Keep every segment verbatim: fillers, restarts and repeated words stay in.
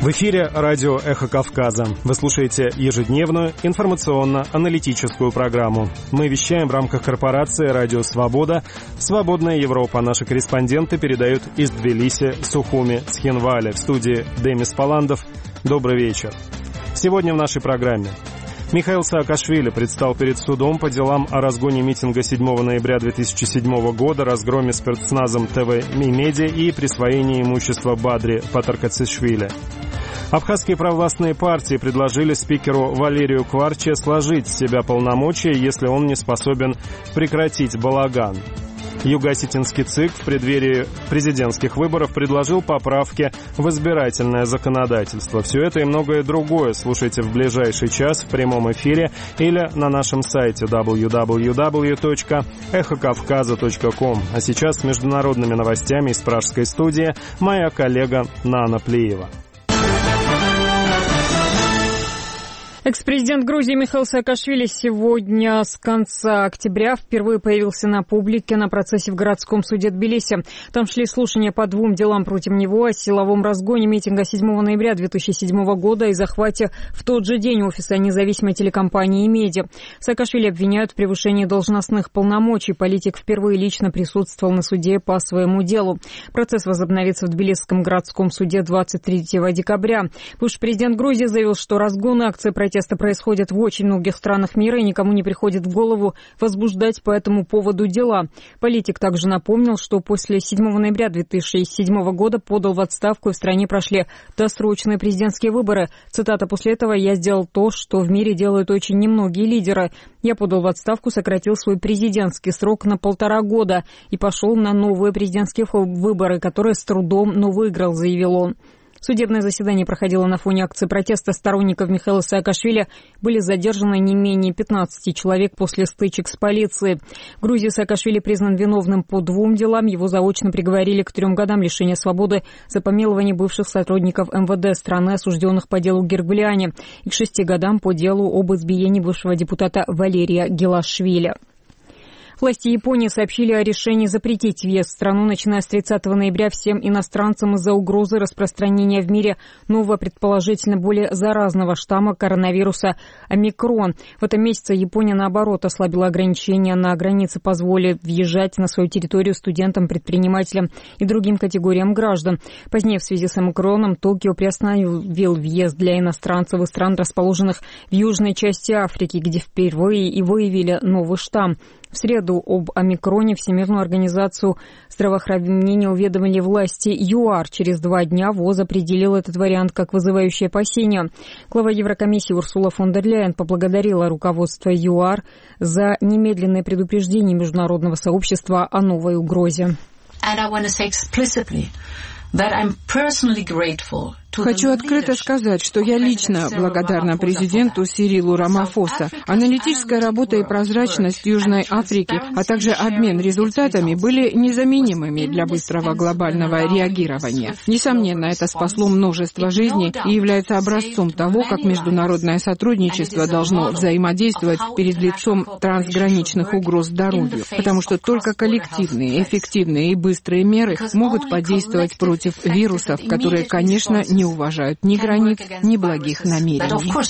В эфире радио «Эхо Кавказа». Вы слушаете ежедневную информационно-аналитическую программу. Мы вещаем в рамках корпорации «Радио Свобода». «Свободная Европа». Наши корреспонденты передают из Тбилиси, Сухуми, Цхинвали. В студии Демис Паландов. Добрый вечер. Сегодня в нашей программе. Михаил Саакашвили предстал перед судом по делам о разгоне митинга седьмого ноября две тысячи седьмого года, разгроме спецназом ТВ Мимеди и присвоении имущества Бадри Патаркацишвили. Абхазские провластные партии предложили спикеру Валерию Кварче сложить с себя полномочия, если он не способен прекратить балаган. Юго-Осетинский ЦИК в преддверии президентских выборов предложил поправки в избирательное законодательство. Все это и многое другое слушайте в ближайший час в прямом эфире или на нашем сайте дабл ю дабл ю дабл ю точка эхо кавказа точка ком. А сейчас с международными новостями из пражской студии моя коллега Нана Плиева. Экс-президент Грузии Михаил Саакашвили сегодня с конца октября впервые появился на публике на процессе в городском суде Тбилиси. Там шли слушания по двум делам против него: о силовом разгоне митинга седьмого ноября две тысячи седьмого года и захвате в тот же день офиса независимой телекомпании «Меди». Саакашвили обвиняют в превышении должностных полномочий. Политик впервые лично присутствовал на суде по своему делу. Процесс возобновится в Тбилисском городском суде двадцать третьего декабря. Бывший президент Грузии заявил, что разгоны акции протеста Протесты происходят в очень многих странах мира, и никому не приходит в голову возбуждать по этому поводу дела. Политик также напомнил, что после седьмого ноября две тысячи седьмого года подал в отставку, и в стране прошли досрочные президентские выборы. Цитата: «После этого я сделал то, что в мире делают очень немногие лидеры. Я подал в отставку, сократил свой президентский срок на полтора года и пошел на новые президентские выборы, которые с трудом, но выиграл», заявил он. Судебное заседание проходило на фоне акции протеста сторонников Михаила Саакашвили. Были задержаны не менее пятнадцати человек после стычек с полицией. В Грузии Саакашвили признан виновным по двум делам. Его заочно приговорили к трем годам лишения свободы за помилование бывших сотрудников эм вэ дэ страны, осужденных по делу Гергулиани, и к шести годам по делу об избиении бывшего депутата Валерия Гелашвили. Власти Японии сообщили о решении запретить въезд в страну, начиная с тридцатого ноября, всем иностранцам из-за угрозы распространения в мире нового, предположительно более заразного штамма коронавируса омикрон. В этом месяце Япония, наоборот, ослабила ограничения на границе, позволив въезжать на свою территорию студентам, предпринимателям и другим категориям граждан. Позднее, в связи с омикроном, Токио приостановил въезд для иностранцев из стран, расположенных в южной части Африки, где впервые и выявили новый штамм. В среду об омикроне Всемирную организацию здравоохранения уведомили власти ЮАР. Через два дня ВОЗ определил этот вариант как вызывающий опасения. Глава Еврокомиссии Урсула фон дер Ляйен поблагодарила руководство ЮАР за немедленное предупреждение международного сообщества о новой угрозе. Хочу открыто сказать, что я лично благодарна президенту Сирилу Рамафоса. Аналитическая работа и прозрачность Южной Африки, а также обмен результатами были незаменимыми для быстрого глобального реагирования. Несомненно, это спасло множество жизней и является образцом того, как международное сотрудничество должно взаимодействовать перед лицом трансграничных угроз здоровью, потому что только коллективные, эффективные и быстрые меры могут подействовать против вирусов, которые, конечно, не уважают ни границ, ни благих намерений.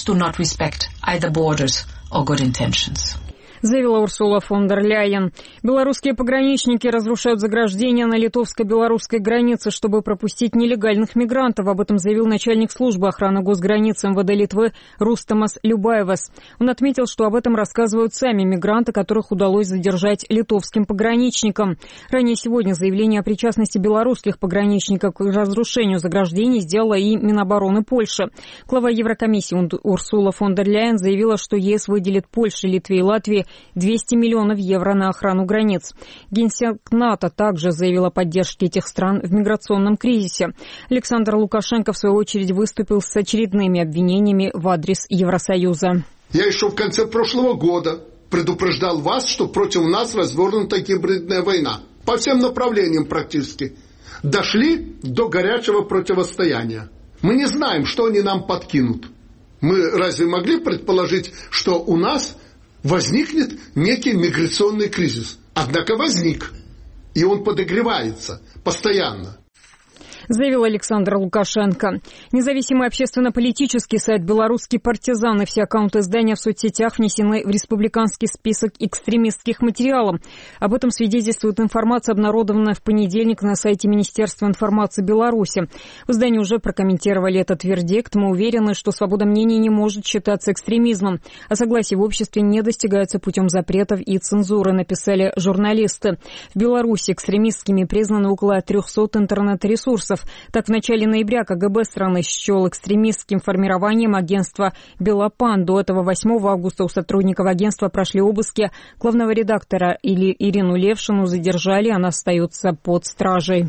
Заявила Урсула фон дер Ляйен. Белорусские пограничники разрушают заграждения на литовско-белорусской границе, чтобы пропустить нелегальных мигрантов. Об этом заявил начальник службы охраны госграниц эм вэ дэ Литвы Рустамас Любаевас. Он отметил, что об этом рассказывают сами мигранты, которых удалось задержать литовским пограничникам. Ранее сегодня заявление о причастности белорусских пограничников к разрушению заграждений сделала и Минобороны Польши. Глава Еврокомиссии Урсула фон дер Ляйен заявила, что ЕС выделит Польше, Литве и Латвии двести миллионов евро на охрану границ. Генсек НАТО также заявил о поддержке этих стран в миграционном кризисе. Александр Лукашенко, в свою очередь, выступил с очередными обвинениями в адрес Евросоюза. Я еще в конце прошлого года предупреждал вас, что против нас развернута гибридная война. По всем направлениям практически. Дошли до горячего противостояния. Мы не знаем, что они нам подкинут. Мы разве могли предположить, что у нас возникнет некий миграционный кризис? Однако возник. И он подогревается постоянно. заявил Александр Лукашенко. Независимый общественно-политический сайт «Белорусский партизан» и все аккаунты издания в соцсетях внесены в республиканский список экстремистских материалов. Об этом свидетельствует информация, обнародованная в понедельник на сайте Министерства информации Беларуси. В издании уже прокомментировали этот вердикт. Мы уверены, что свобода мнений не может считаться экстремизмом, а согласие в обществе не достигается путем запретов и цензуры, написали журналисты. В Беларуси экстремистскими признаны около трехсот интернет-ресурсов. Так, в начале ноября КГБ страны счел экстремистским формированием агентства «Белопан». До этого восьмого августа у сотрудников агентства прошли обыски. Главного редактора или Ирину Левшину задержали, она остается под стражей.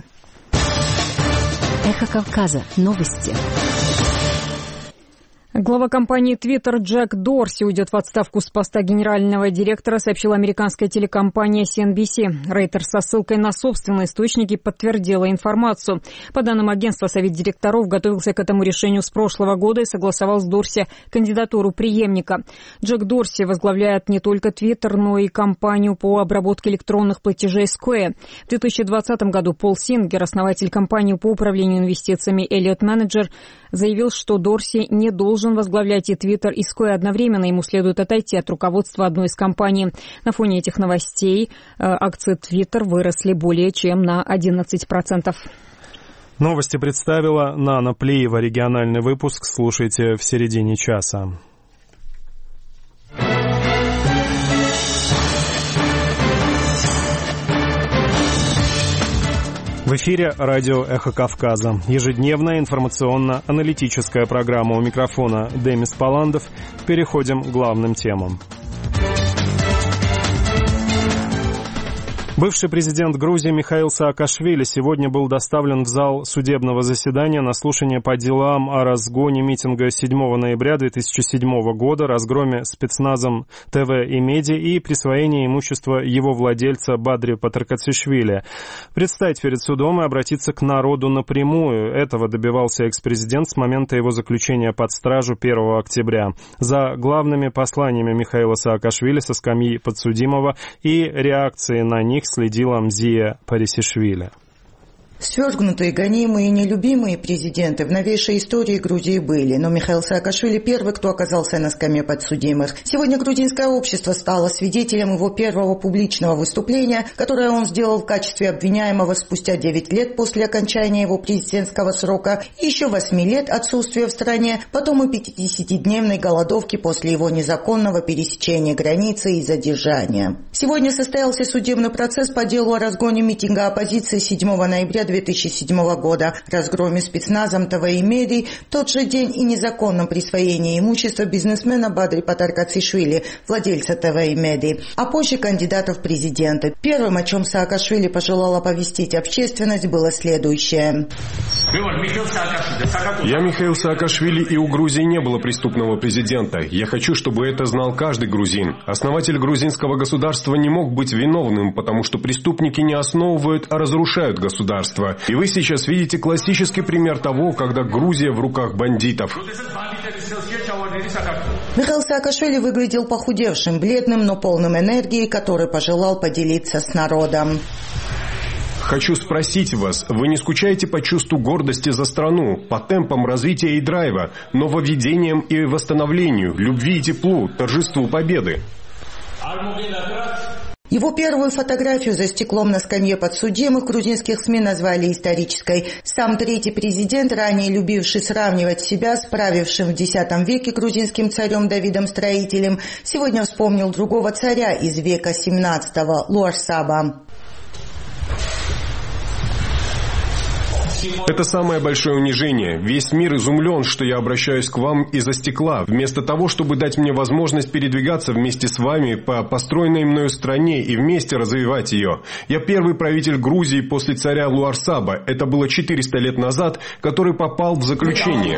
Эхо Кавказа. Новости. Глава компании Twitter Джек Дорси уйдет в отставку с поста генерального директора, сообщила американская телекомпания си эн би си. Рейтер со ссылкой на собственные источники подтвердила информацию. По данным агентства, совет директоров готовился к этому решению с прошлого года и согласовал с Дорси кандидатуру преемника. Джек Дорси возглавляет не только Twitter, но и компанию по обработке электронных платежей Square. В две тысячи двадцатом году Пол Сингер, основатель компании по управлению инвестициями Elliott Manager, заявил, что Дорси не должен возглавлять и Twitter, и Square одновременно. Ему следует отойти от руководства одной из компаний. На фоне этих новостей акции Twitter выросли более чем на одиннадцать процентов. Новости представила Нана Плиева. Региональный выпуск слушайте в середине часа. В эфире радио «Эхо Кавказа». Ежедневная информационно-аналитическая программа. У микрофона Демис Паландов. Переходим к главным темам. Бывший президент Грузии Михаил Саакашвили сегодня был доставлен в зал судебного заседания на слушание по делам о разгоне митинга седьмого ноября две тысячи седьмого года, разгроме спецназом ТВ и Меди и присвоении имущества его владельца Бадри Патаркацишвили. Предстать перед судом и обратиться к народу напрямую. Этого добивался экс-президент с момента его заключения под стражу первого октября. За главными посланиями Михаила Саакашвили со скамьи подсудимого и реакцией на них следила Мзия Парисишвили. Свергнутые, гонимые и нелюбимые президенты в новейшей истории Грузии были, но Михаил Саакашвили первый, кто оказался на скамье подсудимых. Сегодня грузинское общество стало свидетелем его первого публичного выступления, которое он сделал в качестве обвиняемого спустя девять лет после окончания его президентского срока, и еще восемь лет отсутствия в стране, потом и пятидесятидневной голодовки после его незаконного пересечения границы и задержания. Сегодня состоялся судебный процесс по делу о разгоне митинга оппозиции седьмого ноября две тысячи седьмого года, разгроме спецназом ТВ и Меди, тот же день и незаконном присвоении имущества бизнесмена Бадри Патаркацишвили, владельца ТВ и Меди, а позже кандидата в президенты. Первым, о чем Саакашвили пожелал оповестить общественность, было следующее. Я Михаил Саакашвили, и у Грузии не было преступного президента. Я хочу, чтобы это знал каждый грузин. Основатель грузинского государства не мог быть виновным, потому что преступники не основывают, а разрушают государство. И вы сейчас видите классический пример того, когда Грузия в руках бандитов. Михаил Саакашвили выглядел похудевшим, бледным, но полным энергии, который пожелал поделиться с народом. Хочу спросить вас, вы не скучаете по чувству гордости за страну, по темпам развития и драйва, нововведениям и восстановлению, любви и теплу, торжеству победы? Его первую фотографию за стеклом на скамье подсудимых грузинских СМИ назвали исторической. Сам третий президент, ранее любивший сравнивать себя с правившим в десятом веке грузинским царем Давидом Строителем, сегодня вспомнил другого царя из века семнадцатого, Луарсаба. Это самое большое унижение. Весь мир изумлен, что я обращаюсь к вам из-за стекла, вместо того, чтобы дать мне возможность передвигаться вместе с вами по построенной мною стране и вместе развивать ее. Я первый правитель Грузии после царя Луарсаба. Это было четыреста лет назад, который попал в заключение.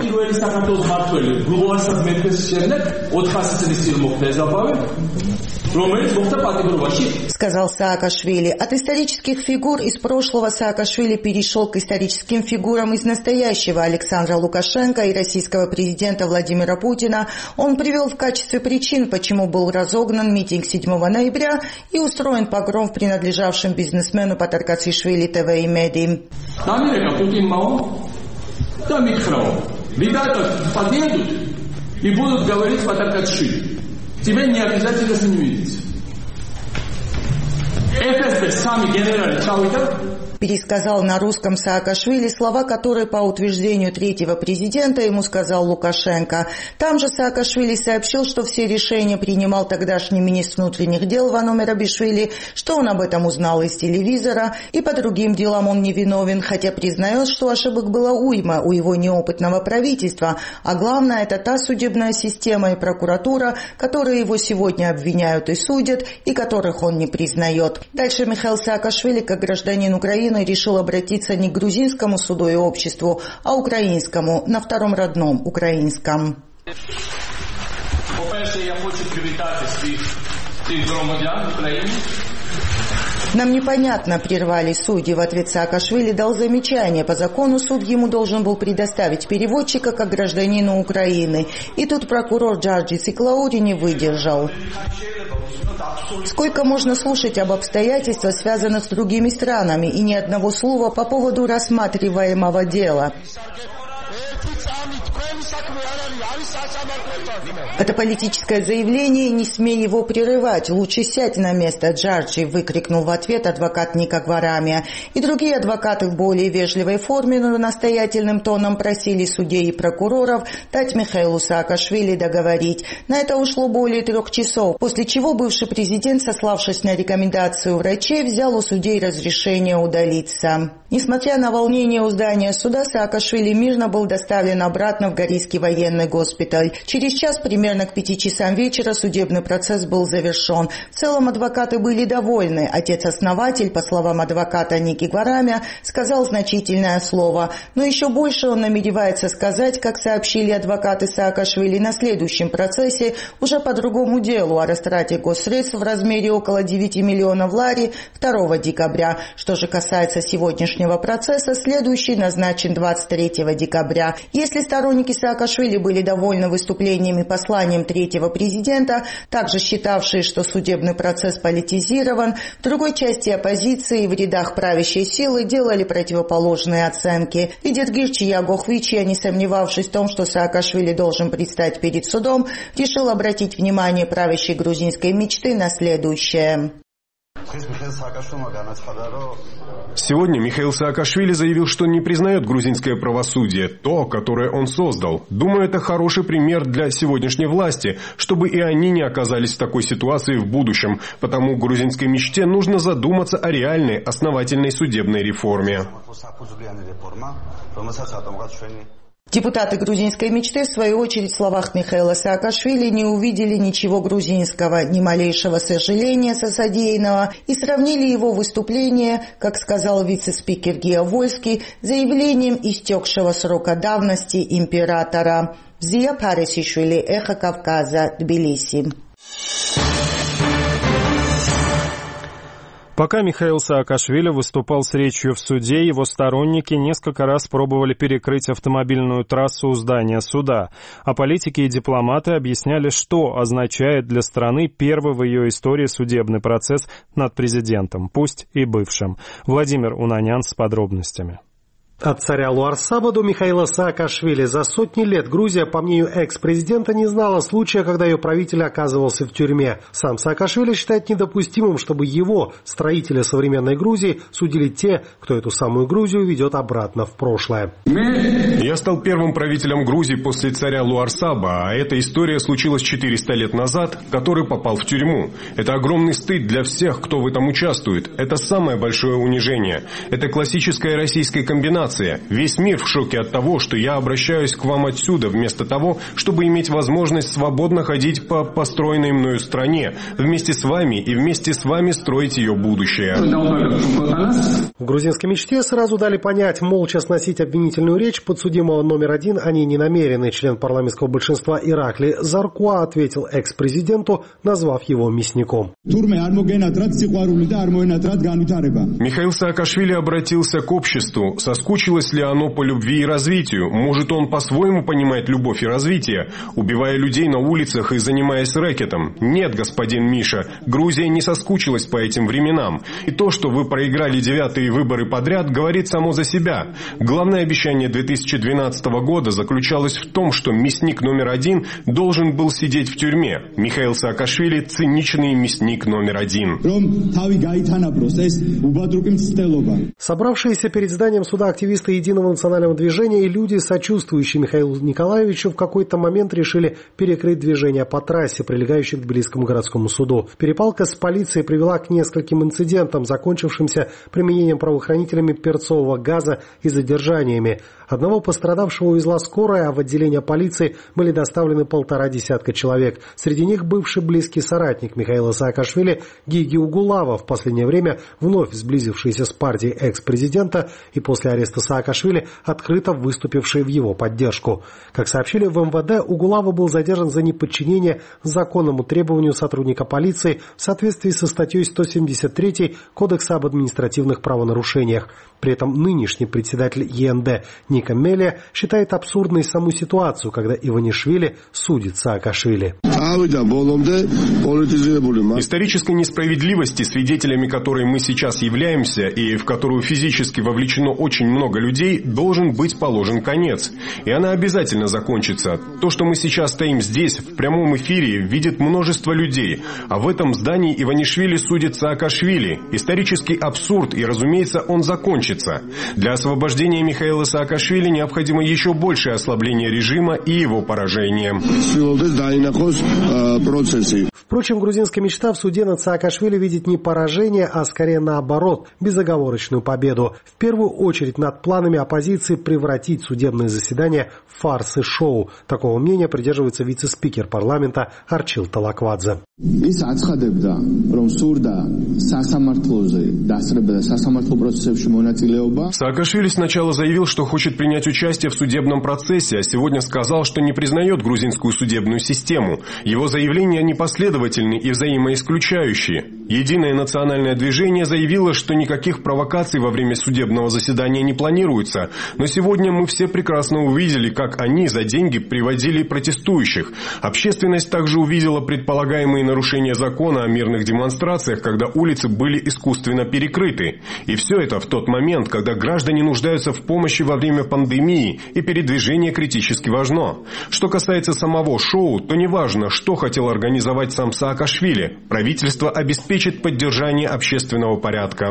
Сказал Саакашвили. От исторических фигур из прошлого Саакашвили перешел к историческим ярким фигурам из настоящего Александра Лукашенко и российского президента Владимира Путина он привел в качестве причин, почему был разогнан митинг седьмого ноября и устроен погром в принадлежавшем бизнесмену Патаркашвили ТВ и Меди. Подъедут и будут говорить Патаркашвили. Тебе не обязательно с ним видеть. ФСБ сами генералы Чауида пересказал на русском Саакашвили слова, которые по утверждению третьего президента ему сказал Лукашенко. Там же Саакашвили сообщил, что все решения принимал тогдашний министр внутренних дел Вано Мерабишвили, что он об этом узнал из телевизора, и по другим делам он не виновен, хотя признает, что ошибок было уйма у его неопытного правительства, а главное, это та судебная система и прокуратура, которые его сегодня обвиняют и судят, и которых он не признает. Дальше Михаил Саакашвили, как гражданин Украины, решил обратиться не к грузинскому суду и обществу, а украинскому, на втором родном украинском. Нам непонятно, прервали судьи. В ответ Саакашвили дал замечание. По закону суд ему должен был предоставить переводчика как гражданину Украины. И тут прокурор Джорджис Иклаури не выдержал. Сколько можно слушать об обстоятельствах, связанных с другими странами, и ни одного слова по поводу рассматриваемого дела? Это политическое заявление, не смей его прерывать. Лучше сядь на место, Джорджи, выкрикнул в ответ адвокат Ника Гварамия. И другие адвокаты в более вежливой форме, но настоятельным тоном просили судей и прокуроров дать Михаилу Саакашвили договорить. На это ушло более трех часов, после чего бывший президент, сославшись на рекомендацию врачей, взял у судей разрешение удалиться. Несмотря на волнение у здания суда, Саакашвили мирно был доставлен обратно в Горийский военный госпиталь. Через час, примерно к пяти часам вечера, судебный процесс был завершен. В целом адвокаты были довольны. Отец-основатель, по словам адвоката Ники Гварамия, сказал значительное слово. Но еще больше он намеревается сказать, как сообщили адвокаты Саакашвили, на следующем процессе уже по другому делу о растрате госсредств в размере около девяти миллионов лари второго декабря. Что же касается сегодняшнего процесса, следующий назначен двадцать третьего декабря. Если сторонники Саакашвили были довольны выступлением и посланием третьего президента, также считавшие, что судебный процесс политизирован, в другой части оппозиции в рядах правящей силы делали противоположные оценки. Лидер Гирчи Ягохвичи, не сомневавшись в том, что Саакашвили должен предстать перед судом, решил обратить внимание правящей грузинской мечты на следующее. Сегодня Михаил Саакашвили заявил, что не признает грузинское правосудие, то, которое он создал. Думаю, это хороший пример для сегодняшней власти, чтобы и они не оказались в такой ситуации в будущем. Потому грузинской мечте нужно задуматься о реальной, основательной судебной реформе. Депутаты грузинской мечты, в свою очередь, в словах Михаила Саакашвили не увидели ничего грузинского, ни малейшего сожаления со содеянного, и сравнили его выступление, как сказал вице-спикер Гия Вольский, заявлением истекшего срока давности императора. Зия Парисишвили, Эхо Кавказа, Тбилиси. Пока Михаил Саакашвили выступал с речью в суде, его сторонники несколько раз пробовали перекрыть автомобильную трассу у здания суда, а политики и дипломаты объясняли, что означает для страны первый в ее истории судебный процесс над президентом, пусть и бывшим. Владимир Унанян с подробностями. От царя Луарсаба до Михаила Саакашвили за сотни лет Грузия, по мнению экс-президента, не знала случая, когда ее правитель оказывался в тюрьме. Сам Саакашвили считает недопустимым, чтобы его, строителя современной Грузии, судили те, кто эту самую Грузию ведет обратно в прошлое. Я стал первым правителем Грузии после царя Луарсаба, а эта история случилась четыреста лет назад, который попал в тюрьму. Это огромный стыд для всех, кто в этом участвует. Это самое большое унижение. Это классическая российская комбинация. Весь мир в шоке от того, что я обращаюсь к вам отсюда, вместо того, чтобы иметь возможность свободно ходить по построенной мною стране, вместе с вами и вместе с вами строить ее будущее. В грузинской мечте сразу дали понять, молча сносить обвинительную речь подсудимого номер один они не намерены. Член парламентского большинства Иракли Заркуа ответил экс-президенту, назвав его мясником. Михаил Саакашвили обратился к обществу, соскучившись соскучилось ли оно по любви и развитию? Может, он по-своему понимает любовь и развитие, убивая людей на улицах и занимаясь рэкетом? Нет, господин Миша, Грузия не соскучилась по этим временам. И то, что вы проиграли девятые выборы подряд, говорит само за себя. Главное обещание две тысячи двенадцатого года заключалось в том, что мясник номер один должен был сидеть в тюрьме. Михаил Саакашвили – циничный мясник номер один. Собравшиеся перед зданием суда активисты Единого национального движения и люди, сочувствующие Михаилу Николаевичу, в какой-то момент решили перекрыть движение по трассе, прилегающей к Тбилисскому городскому суду. Перепалка с полицией привела к нескольким инцидентам, закончившимся применением правоохранителями перцового газа и задержаниями. Одного пострадавшего увезла скорая, а в отделение полиции были доставлены полтора десятка человек. Среди них бывший близкий соратник Михаила Саакашвили Гиги Угулава, в последнее время вновь сблизившийся с партией экс-президента и после ареста Саакашвили открыто выступивший в его поддержку. Как сообщили в эм вэ дэ, Угулава был задержан за неподчинение законному требованию сотрудника полиции в соответствии со статьей сто семьдесят три Кодекса об административных правонарушениях. При этом нынешний председатель е эн дэ Ника Мелия считает абсурдной саму ситуацию, когда Иванишвили судит Саакашвили. Исторической несправедливости, свидетелями которой мы сейчас являемся и в которую физически вовлечено очень много людей, должен быть положен конец. И она обязательно закончится. То, что мы сейчас стоим здесь, в прямом эфире, видит множество людей. А в этом здании Иванишвили судит Саакашвили. Исторический абсурд, и, разумеется, он закончится. Для освобождения Михаила Саакашвили необходимо еще большее ослабление режима и его поражение. Впрочем, грузинская мечта в суде над Саакашвили видит не поражение, а скорее наоборот, безоговорочную победу. В первую очередь над планами оппозиции превратить судебные заседания в фарс и шоу. Такого мнения придерживается вице-спикер парламента Арчил Талаквадзе. Саакашвили сначала заявил, что хочет принять участие в судебном процессе, а сегодня сказал, что не признает грузинскую судебную систему. Его заявления непоследовательны и взаимоисключающие. Единое национальное движение заявило, что никаких провокаций во время судебного заседания не планируется. Но сегодня мы все прекрасно увидели, как они за деньги приводили протестующих. Общественность также увидела предполагаемые нарушения закона о мирных демонстрациях, когда улицы были искусственно перекрыты. И все это в тот момент, когда граждане нуждаются в помощи во время пандемии, и передвижение критически важно. Что касается самого шоу, то неважно, что хотел организовать сам Саакашвили. Правительство обеспечит поддержание общественного порядка.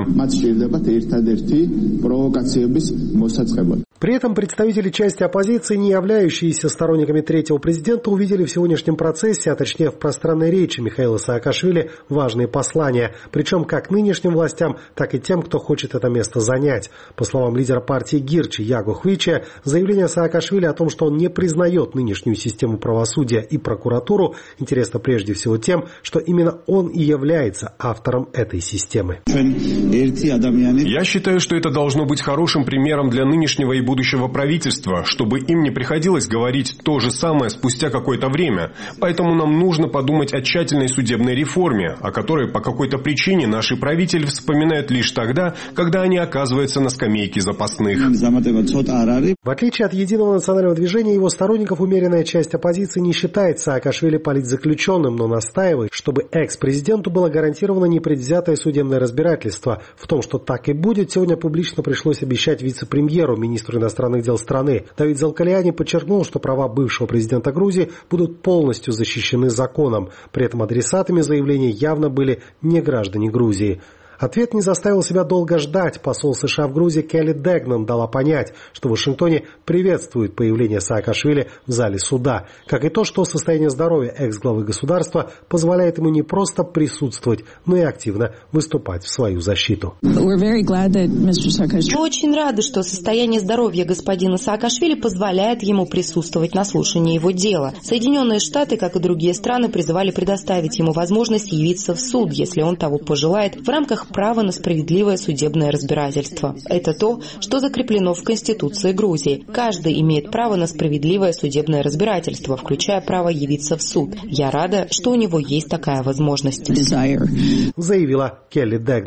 При этом представители части оппозиции, не являющиеся сторонниками третьего президента, увидели в сегодняшнем процессе, а точнее в пространной речи Михаила Саакашвили, важные послания, причем как нынешним властям, так и тем, кто хочет это место занять. По словам лидера партии Гирчи Ягу Хвича, заявление Саакашвили о том, что он не признает нынешнюю систему правосудия и прокуратуру, интересно прежде всего тем, что именно он и является автором этой системы. Я считаю, что это должно быть хорошим примером для нынешнего и будущего правительства, чтобы им не приходилось говорить то же самое спустя какое-то время. Поэтому нам нужно подумать о тщательной судебной реформе, о которой по какой-то причине наши правители вспоминают лишь тогда, когда они оказываются на скамейке запасных. В отличие от Единого национального движения, его сторонников умеренная часть оппозиции не считает Саакашвили политзаключенным, но настаивает, чтобы экс-президенту было гарантировано непредвзятое судебное разбирательство. В том, что так и будет, сегодня публично пришлось обещать вице-премьеру, министру иностранных дел страны. Давид Залкаляни подчеркнул, что права бывшего президента Грузии будут полностью защищены законом. При этом адресатами заявления явно были не граждане Грузии. Ответ не заставил себя долго ждать. Посол США в Грузии Келли Дегнан дала понять, что в Вашингтоне приветствует появление Саакашвили в зале суда, как и то, что состояние здоровья экс-главы государства позволяет ему не просто присутствовать, но и активно выступать в свою защиту. Мы очень рады, что состояние здоровья господина Саакашвили позволяет ему присутствовать на слушании его дела. Соединенные Штаты, как и другие страны, призывали предоставить ему возможность явиться в суд, если он того пожелает, в рамках права на справедливое судебное разбирательство. Это то, что закреплено в Конституции Грузии. Каждый имеет право на справедливое судебное разбирательство, включая право явиться в суд. Я рада, что у него есть такая возможность. Заявила Келли Дегнан.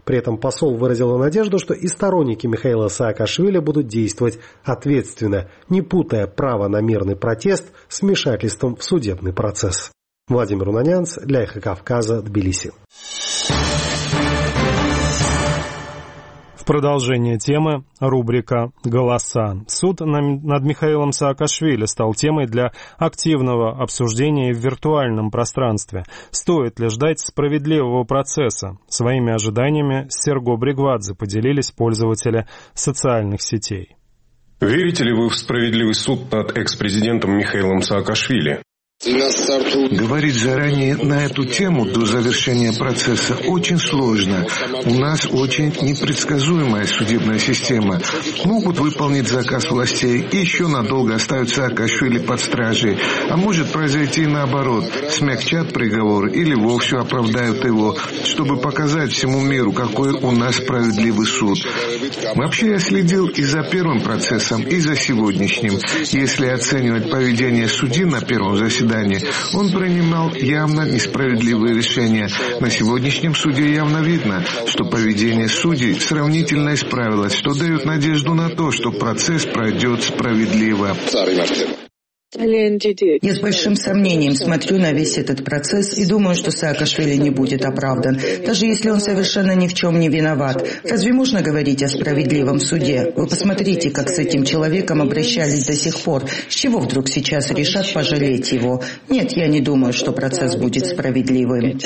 При этом посол выразил надежду, что и сторонники Михаила Саакашвили будут действовать ответственно, не путая право на мирный протест с вмешательством в судебный процесс. Владимир Унанянц для Эхо Кавказа, Тбилиси. В продолжение темы рубрика «Голоса». Суд над Михаилом Саакашвили стал темой для активного обсуждения в виртуальном пространстве. Стоит ли ждать справедливого процесса? Своими ожиданиями с Серго Бригвадзе поделились пользователи социальных сетей. Верите ли вы в справедливый суд над экс-президентом Михаилом Саакашвили? Говорить заранее на эту тему до завершения процесса очень сложно. У нас очень непредсказуемая судебная система. Могут выполнить заказ властей и еще надолго оставить Саакашвили под стражей. А может произойти наоборот. Смягчат приговор или вовсе оправдают его, чтобы показать всему миру, какой у нас справедливый суд. Вообще я следил и за первым процессом, и за сегодняшним. Если оценивать поведение судьи на первом заседании, он принимал явно несправедливые решения. На сегодняшнем суде явно видно, что поведение судей сравнительно исправилось, что дает надежду на то, что процесс пройдет справедливо. Я с большим сомнением смотрю на весь этот процесс и думаю, что Саакашвили не будет оправдан, даже если он совершенно ни в чем не виноват. Разве можно говорить о справедливом суде? Вы посмотрите, как с этим человеком обращались до сих пор. С чего вдруг сейчас решат пожалеть его? Нет, я не думаю, что процесс будет справедливым.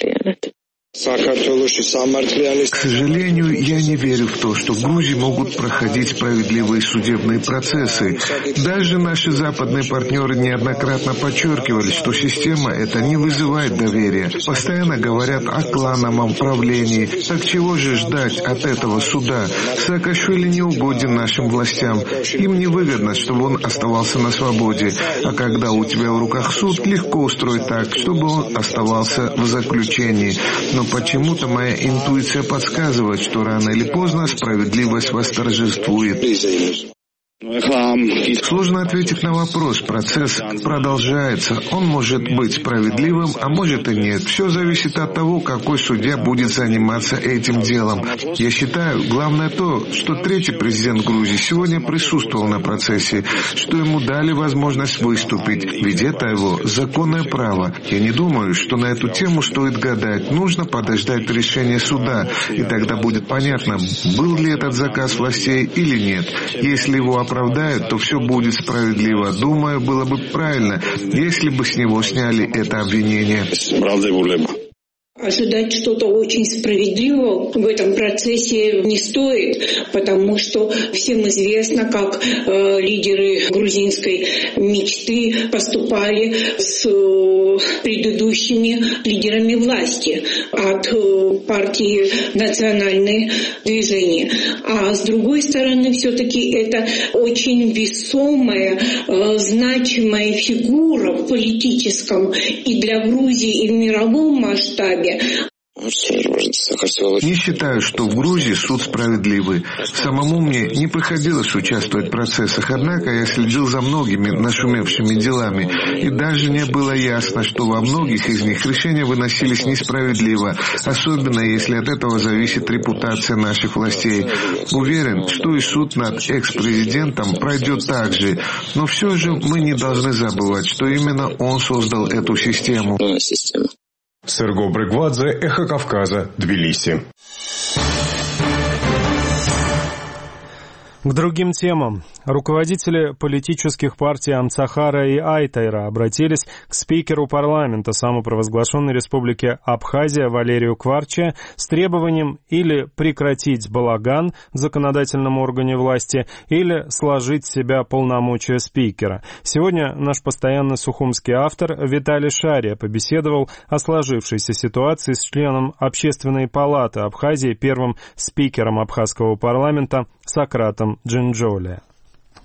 К сожалению, я не верю в то, что в Грузии могут проходить справедливые судебные процессы. Даже наши западные партнеры неоднократно подчеркивали, что система эта не вызывает доверия. Постоянно говорят о клановом правлении. Так чего же ждать от этого суда? Саакашвили не угоден нашим властям. Им не выгодно, чтобы он оставался на свободе. А когда у тебя в руках суд, легко устроить так, чтобы он оставался в заключении. Но почему-то моя интуиция подсказывает, что рано или поздно справедливость восторжествует. Сложно ответить на вопрос. Процесс продолжается. Он может быть справедливым, а может и нет. Все зависит от того, какой судья будет заниматься этим делом. Я считаю, главное то, что третий президент Грузии сегодня присутствовал на процессе, что ему дали возможность выступить, ведь это его законное право. Я не думаю, что на эту тему стоит гадать. Нужно подождать решения суда, и тогда будет понятно, был ли этот заказ властей или нет. Если его оправдают, то все будет справедливо. Думаю, было бы правильно, если бы с него сняли это обвинение. Ожидать что-то очень справедливого в этом процессе не стоит, потому что всем известно, как э, лидеры грузинской мечты поступали с э, предыдущими лидерами власти от э, партии «Национальное движение». А с другой стороны, все-таки это очень весомая, э, значимая фигура в политическом и для Грузии, и в мировом масштабе. Не считаю, что в Грузии суд справедливый. Самому мне не приходилось участвовать в процессах, однако я следил за многими нашумевшими делами, и даже не было ясно, что во многих из них решения выносились несправедливо, особенно если от этого зависит репутация наших властей. Уверен, что и суд над экс-президентом пройдет так же, но все же мы не должны забывать, что именно он создал эту систему. Серго Бригвадзе, Эхо Кавказа, Тбилиси. К другим темам. Руководители политических партий Амцахара и Айтайра обратились к спикеру парламента самопровозглашенной республики Абхазия Валерию Кварче с требованием или прекратить балаган в законодательном органе власти, или сложить с себя полномочия спикера. Сегодня наш постоянно сухумский автор Виталий Шария побеседовал о сложившейся ситуации с членом Общественной палаты Абхазии, первым спикером абхазского парламента Сократом Джинджолия.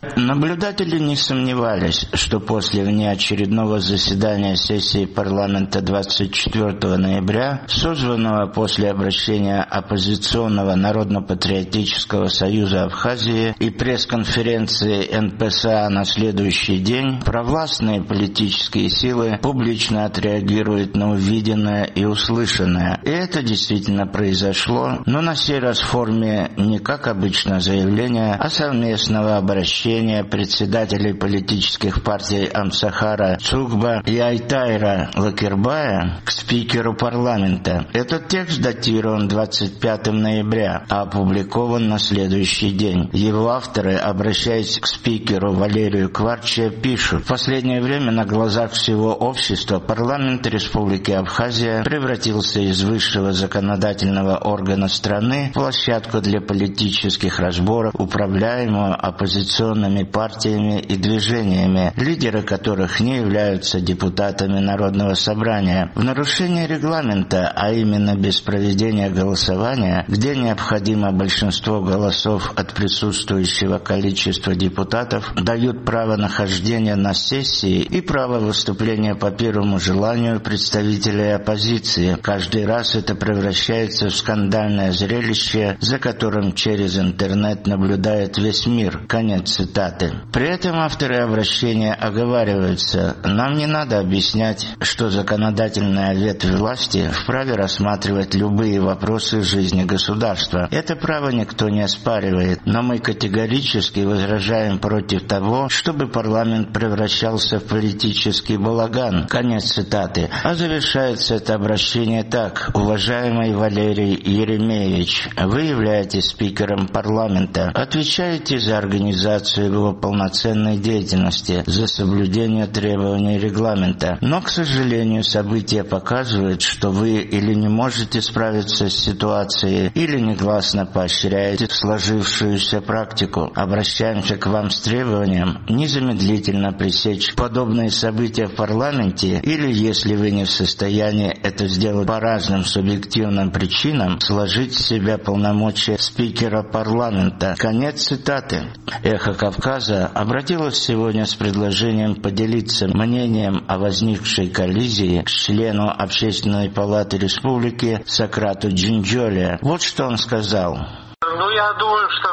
Наблюдатели не сомневались, что после внеочередного заседания сессии парламента двадцать четвёртого ноября, созванного после обращения оппозиционного Народно-патриотического союза Абхазии и пресс-конференции эн пэ эс а на следующий день, провластные политические силы публично отреагируют на увиденное и услышанное. И это действительно произошло, но на сей раз в форме не как обычно заявления, а совместного обращения председателей политических партий Амсахара Цугба и Айтайра Лакербая к спикеру парламента. Этот текст датирован двадцать пятого ноября, а опубликован на следующий день. Его авторы, обращаясь к спикеру Валерию Кварче, пишут: в последнее время на глазах всего общества парламент Республики Абхазия превратился из высшего законодательного органа страны в площадку для политических разборок, управляемую оппозиционными партиями и движениями, лидеры которых не являются депутатами Народного собрания. В нарушение регламента, а именно без проведения голосования, где необходимо большинство голосов от присутствующего количества депутатов, дают право нахождения на сессии и право выступления по первому желанию представителей оппозиции. Каждый раз это превращается в скандальное зрелище, за которым через интернет наблюдает весь мир. Конец цитаты. При этом авторы обращения оговариваются: нам не надо объяснять, что законодательная ветвь власти вправе рассматривать любые вопросы жизни государства. Это право никто не оспаривает, но мы категорически возражаем против того, чтобы парламент превращался в политический балаган. Конец цитаты. А завершается это обращение так: уважаемый Валерий Еремеевич, вы являетесь спикером парламента, отвечаете за организацию его полноценной деятельности, за соблюдение требований регламента. Но, к сожалению, события показывают, что вы или не можете справиться с ситуацией, или негласно поощряете сложившуюся практику. Обращаемся к вам с требованием незамедлительно пресечь подобные события в парламенте, или, если вы не в состоянии это сделать по разным субъективным причинам, сложить с себя полномочия спикера парламента. Конец цитаты. Эхо Кавказа обратилась сегодня с предложением поделиться мнением о возникшей коллизии к члену Общественной палаты республики Сократу Джинджоле. Вот что он сказал. Ну, я думаю, что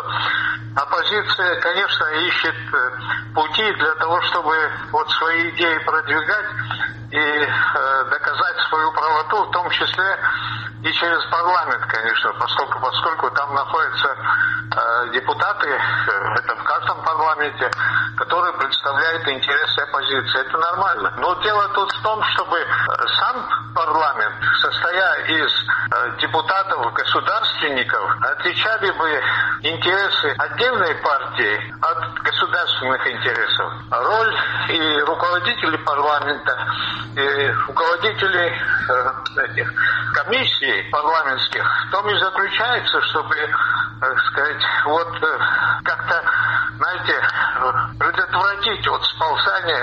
оппозиция, конечно, ищет пути для того, чтобы вот свои идеи продвигать и э, доказать свою правоту, в том числе и через парламент, конечно, поскольку, поскольку там находятся э, депутаты, это в каждом парламенте, которые представляют интересы оппозиции. Это нормально. Но дело тут в том, чтобы сам парламент, состоя из э, депутатов-государственников, отличали бы интересы отдельной партии от государственных интересов. Роль и руководителей парламента, и руководителей э, этих комиссий парламентских в том и заключается, чтобы, так сказать, вот э, как-то, знаете, предотвратить вот сползание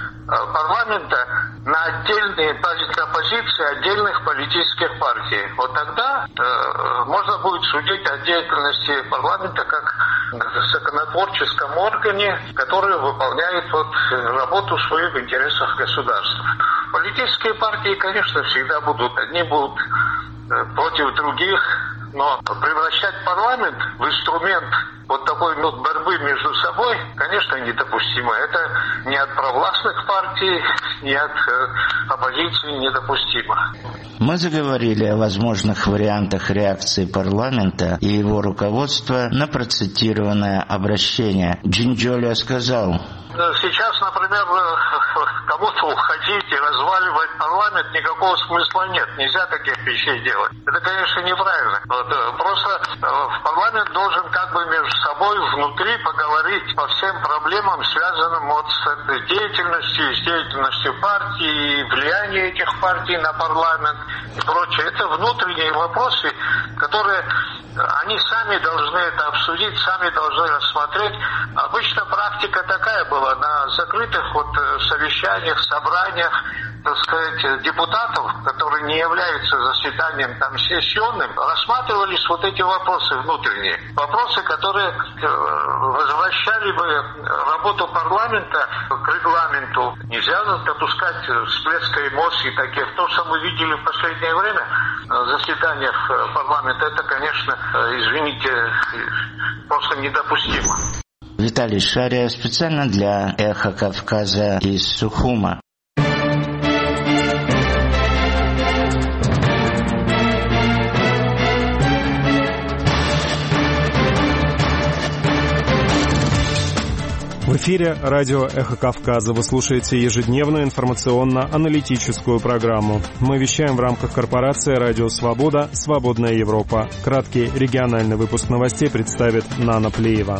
парламента на отдельные позиции отдельных политических партий. Вот тогда э, можно будет судить о деятельности парламента как законотворческом органе, который выполняет вот работу свою в интересах государства. Политические партии, конечно, всегда будут, одни будут э, против других, но превращать парламент в инструмент вот такой ну, борьбы между собой, конечно, недопустимо. Это ни от провластных партий, ни от э, оппозиции недопустимо. Мы заговорили о возможных вариантах реакции парламента и его руководства на процитированное обращение. Джинджоле сказал: сейчас, например, кому-то уходить и разваливать парламент никакого смысла нет. Нельзя таких вещей делать. Это, конечно, неправильно. Вот, просто парламент должен как бы между собой внутри поговорить по всем проблемам, связанным вот с этой деятельностью, с деятельностью партии, и влияние этих партий на парламент и прочее. Это внутренние вопросы, которые они сами должны это обсудить, сами должны рассмотреть. Обычно практика такая была на закрытых вот совещаниях, собраниях. так сказать, депутатов, которые не являются заседанием там сессионным, рассматривались вот эти вопросы внутренние. Вопросы, которые возвращали бы работу парламента к регламенту. Нельзя допускать всплеска эмоций таких. То, что мы видели в последнее время в заседаниях парламента, это, конечно, извините, просто недопустимо. Виталий Шария специально для «Эхо Кавказа» из Сухума. В эфире радио «Эхо Кавказа». Вы слушаете ежедневную информационно-аналитическую программу. Мы вещаем в рамках корпорации «Радио Свобода. Свободная Европа». Краткий региональный выпуск новостей представит Нана Плеева.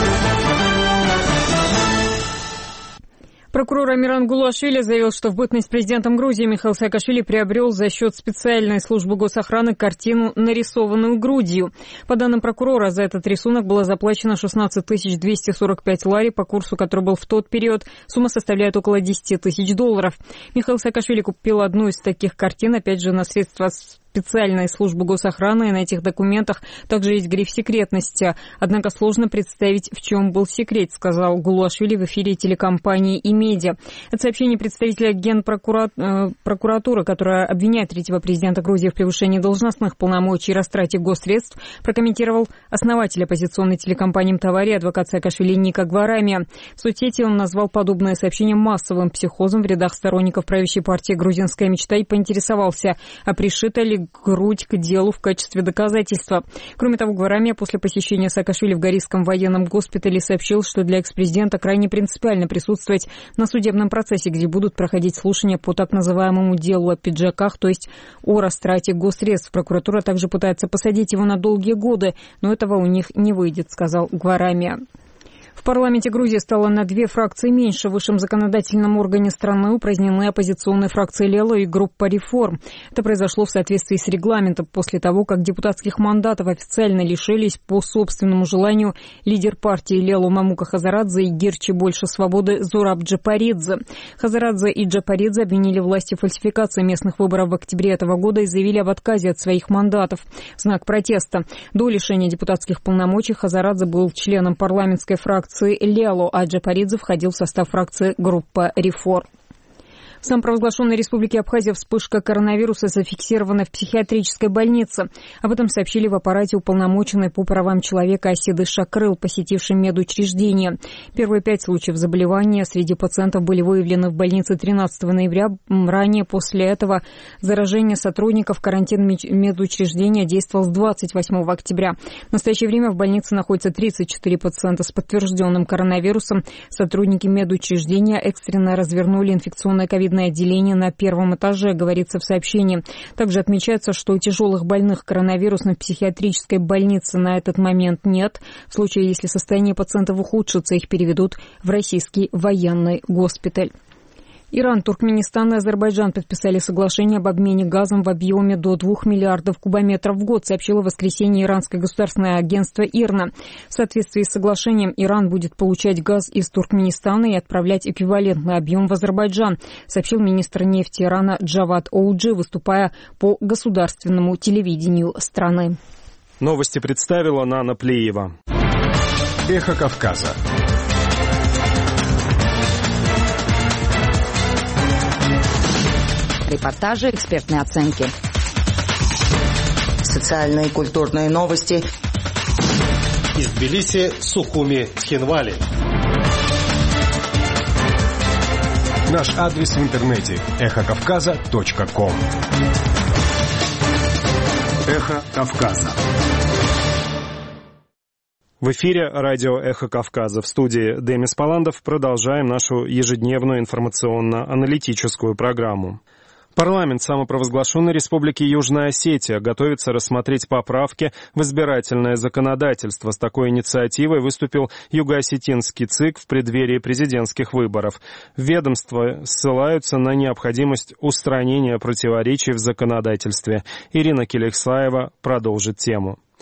Прокурор Амиран Гулашвили заявил, что в бытность президентом Грузии Михаил Саакашвили приобрел за счет специальной службы госохраны картину, нарисованную грудью. По данным прокурора, за этот рисунок было заплачено шестнадцать тысяч двести сорок пять лари, по курсу, который был в тот период. Сумма составляет около десять тысяч долларов. Михаил Саакашвили купил одну из таких картин, опять же, на средства специальной службы госохраны, и на этих документах также есть гриф секретности. Однако сложно представить, в чем был секрет, сказал Гулашвили в эфире телекомпании «Имедиа». Это сообщение представителя Генпрокуратуры, которая обвиняет третьего президента Грузии в превышении должностных полномочий и растрате госсредств, прокомментировал основатель оппозиционной телекомпании «Мтавари» адвокат Саакашвили Ника Гварами. В соцсети он назвал подобное сообщение массовым психозом в рядах сторонников правящей партии «Грузинская мечта» и поинтересовался, а пришита ли грудь к делу в качестве доказательства. Кроме того, Гварами после посещения Саакашвили в Горийском военном госпитале сообщил, что для экс-президента крайне принципиально присутствовать на судебном процессе, где будут проходить слушания по так называемому делу о пиджаках, то есть о растрате госсредств. Прокуратура также пытается посадить его на долгие годы, но этого у них не выйдет, сказал Гварами. В парламенте Грузии стало на две фракции меньше. В высшем законодательном органе страны упразднены оппозиционные фракции Лело и группа Реформ. Это произошло в соответствии с регламентом после того, как депутатских мандатов официально лишились по собственному желанию лидер партии Лело Мамука Хазарадзе и Гирчи «Больше свободы» Зураб Джапаридзе. Хазарадзе и Джапаридзе обвинили власти в фальсификации местных выборов в октябре этого года и заявили об отказе от своих мандатов в знак протеста. До лишения депутатских полномочий Хазарадзе был членом парламентской фракции Лело, а Джапаридзе входил в состав фракции группа Реформ. В самопровозглашенной республике Абхазия вспышка коронавируса зафиксирована в психиатрической больнице. Об этом сообщили в аппарате уполномоченной по правам человека Асиды Шакрыл, посетившей медучреждение. Первые пять случаев заболевания среди пациентов были выявлены в больнице тринадцатого ноября. Ранее после этого заражение сотрудников карантин медучреждения действовал с двадцать восьмого октября. В настоящее время в больнице находится тридцать четыре пациента с подтвержденным коронавирусом. Сотрудники медучреждения экстренно развернули инфекционное ковидное отделение на первом этаже, говорится в сообщении. Также отмечается, что тяжелых больных коронавирусной психиатрической больнице на этот момент нет. В случае, если состояние пациентов ухудшится, их переведут в российский военный госпиталь. Иран, Туркменистан и Азербайджан подписали соглашение об обмене газом в объеме до двух миллиардов кубометров в год, сообщило в воскресенье иранское государственное агентство ИРНА. В соответствии с соглашением Иран будет получать газ из Туркменистана и отправлять эквивалентный объем в Азербайджан, сообщил министр нефти Ирана Джавад Оуджи, выступая по государственному телевидению страны. Новости представила Нана Плеева. Эхо Кавказа. Репортажи, экспертные оценки. Социальные и культурные новости. Из Тбилиси, Сухуми, Тхинвали. Наш адрес в интернете эхо кавказа точка ком. Эхо Кавказа. В эфире радио «Эхо Кавказа». В студии Демис Паландов. Продолжаем нашу ежедневную информационно-аналитическую программу. Парламент самопровозглашенной Республики Южная Осетия готовится рассмотреть поправки в избирательное законодательство. С такой инициативой выступил юго-осетинский ЦИК в преддверии президентских выборов. Ведомства ссылаются на необходимость устранения противоречий в законодательстве. Ирина Келексаева продолжит тему.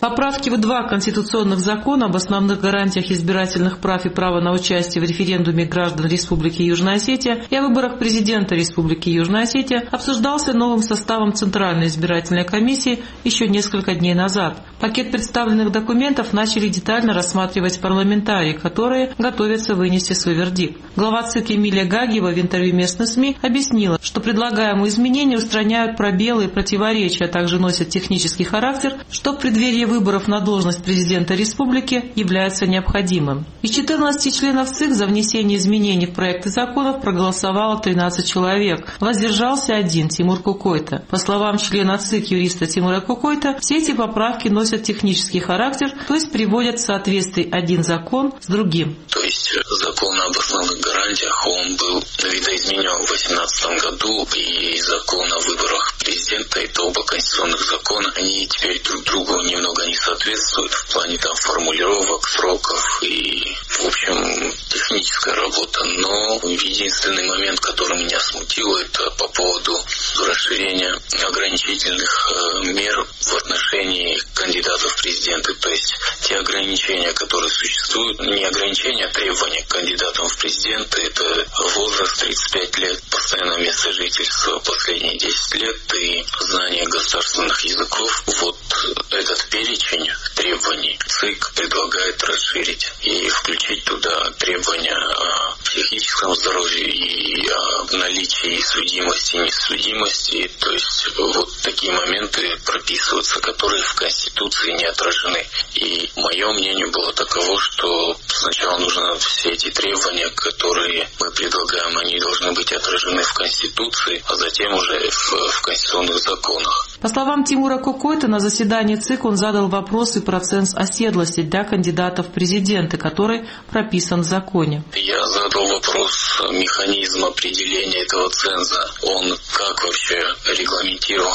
Поправки в два конституционных закона об основных гарантиях избирательных прав и права на участие в референдуме граждан Республики Южная Осетия и о выборах президента Республики Южная Осетия обсуждался новым составом Центральной избирательной комиссии еще несколько дней назад. Пакет представленных документов начали детально рассматривать парламентарии, которые готовятся вынести свой вердикт. Глава ЦИК Эмилия Гагиева в интервью местным СМИ объяснила, что предлагаемые изменения устраняют пробелы и противоречия, а также носят технический характер, что в преддверии выборов на должность президента республики является необходимым. Из четырнадцати членов ЦИК за внесение изменений в проекты законов проголосовало тринадцать человек. Воздержался один, Тимур Кукойта. По словам члена ЦИК юриста Тимура Кукойта, все эти поправки носят технический характер, то есть приводят в соответствие один закон с другим. То есть закон об основных гарантиях, он был видоизменен в две тысячи восемнадцатом году, и закон о выборах президента, это оба конституционных закона, они теперь друг другу немного не соответствуют в плане там формулировок, сроков и, в общем, техническая работа. Но единственный момент, который меня смутил, это по поводу расширения ограничительных мер в отношении кандидатов в президенты. То есть те ограничения, которые существуют, не ограничения, а требования к кандидатам в президенты, это возраст тридцать пять лет, постоянное место жительства последние десять лет и знание государственных языков. Вот этот перечень требований ЦИК предлагает расширить и включить туда требования о психическом здоровье и о наличии судимости и несудимости. То есть вот такие моменты прописываются, которые в Конституции не отражены. И мое мнение было таково, что сначала нужно все эти требования, которые мы предлагаем, они должны быть отражены в Конституции, а затем уже в, в конституционных законах. По словам Тимура Кукойта, на заседании ЦИК он задал вопрос и про ценз оседлости для кандидатов в президенты, который прописан в законе. Я задал вопрос механизма определения этого ценза. Он как вообще регламентирован?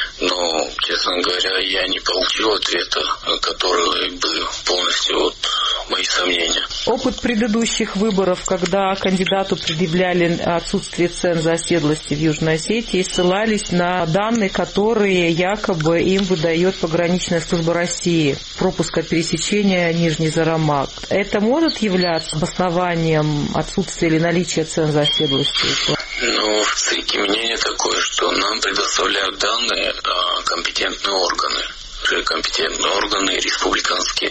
Но, честно говоря, я не получил ответа, который бы полностью вот мои сомнения. Опыт предыдущих выборов, когда кандидату предъявляли отсутствие ценза оседлости в Южной Осетии, ссылались на данные, которые якобы им выдает пограничная служба России, пропуск от пересечения Нижний Зарамак. Это может являться обоснованием отсутствия или наличия ценза оседлости? Ну, в ЦИКе мнение такое, что нам предоставляют данные компетентные органы. компетентные органы республиканские,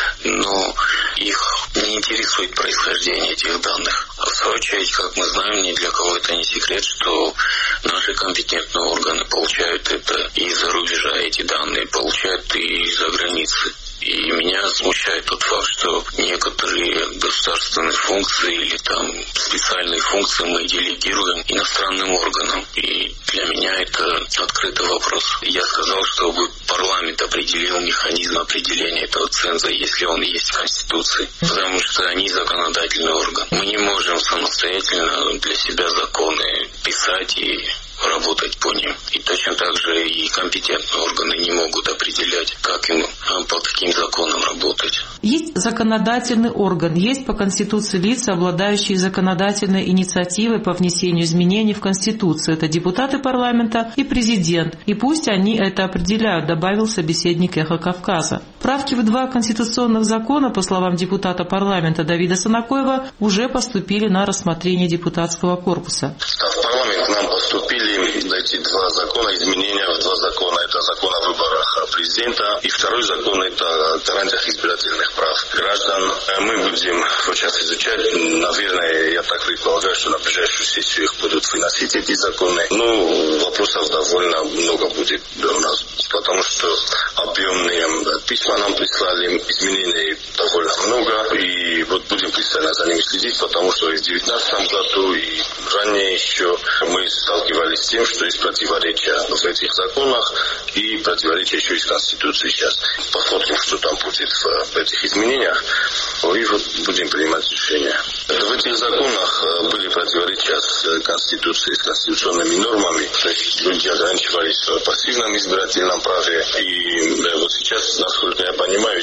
но их не интересует происхождение этих данных. А в свою очередь, как мы знаем, ни для кого это не секрет, что наши компетентные органы получают это из-за рубежа, эти данные получают и из-за границы. И меня смущает тот факт, что некоторые государственные функции или там специальные функции мы делегируем иностранным органам. И для меня это открытый вопрос. Я сказал, чтобы парламент определил механизм определения этого ценза, если он есть в Конституции. Потому что они законодательный орган. Мы не можем самостоятельно для себя законы писать и работать по ним. И точно так же и компетентные органы не могут определять, как им, по каким законам работать. Есть законодательный орган, есть по Конституции лица, обладающие законодательной инициативой по внесению изменений в Конституцию. Это депутаты парламента и президент. И пусть они это определяют, добавил собеседник «Эхо Кавказа». Правки в два конституционных закона, по словам депутата парламента Давида Санакоева, уже поступили на рассмотрение депутатского корпуса. В парламент нам поступили эти два закона, изменения в два закона. Это закон о выборах президента и второй закон – это о гарантиях избирательных прав граждан. Мы будем сейчас изучать, наверное, я так предполагаю, что на ближайшую сессию их будут выносить эти законы. Ну, вопросов довольно много будет у нас, потому что объемные письма нам прислали, изменений довольно много, и вот будем пристально за ними следить, потому что и в две тысячи девятнадцатом году, и ранее еще мы сталкивались с тем, что есть противоречия в этих законах и противоречия еще и с Конституцией сейчас. Посмотрим, что там будет в этих изменениях, и вот будем принимать решения. В этих законах были противоречия с Конституцией, с конституционными нормами, то есть люди ограничивались в пассивном избирательном праве, и вот сейчас, насколько я понимаю,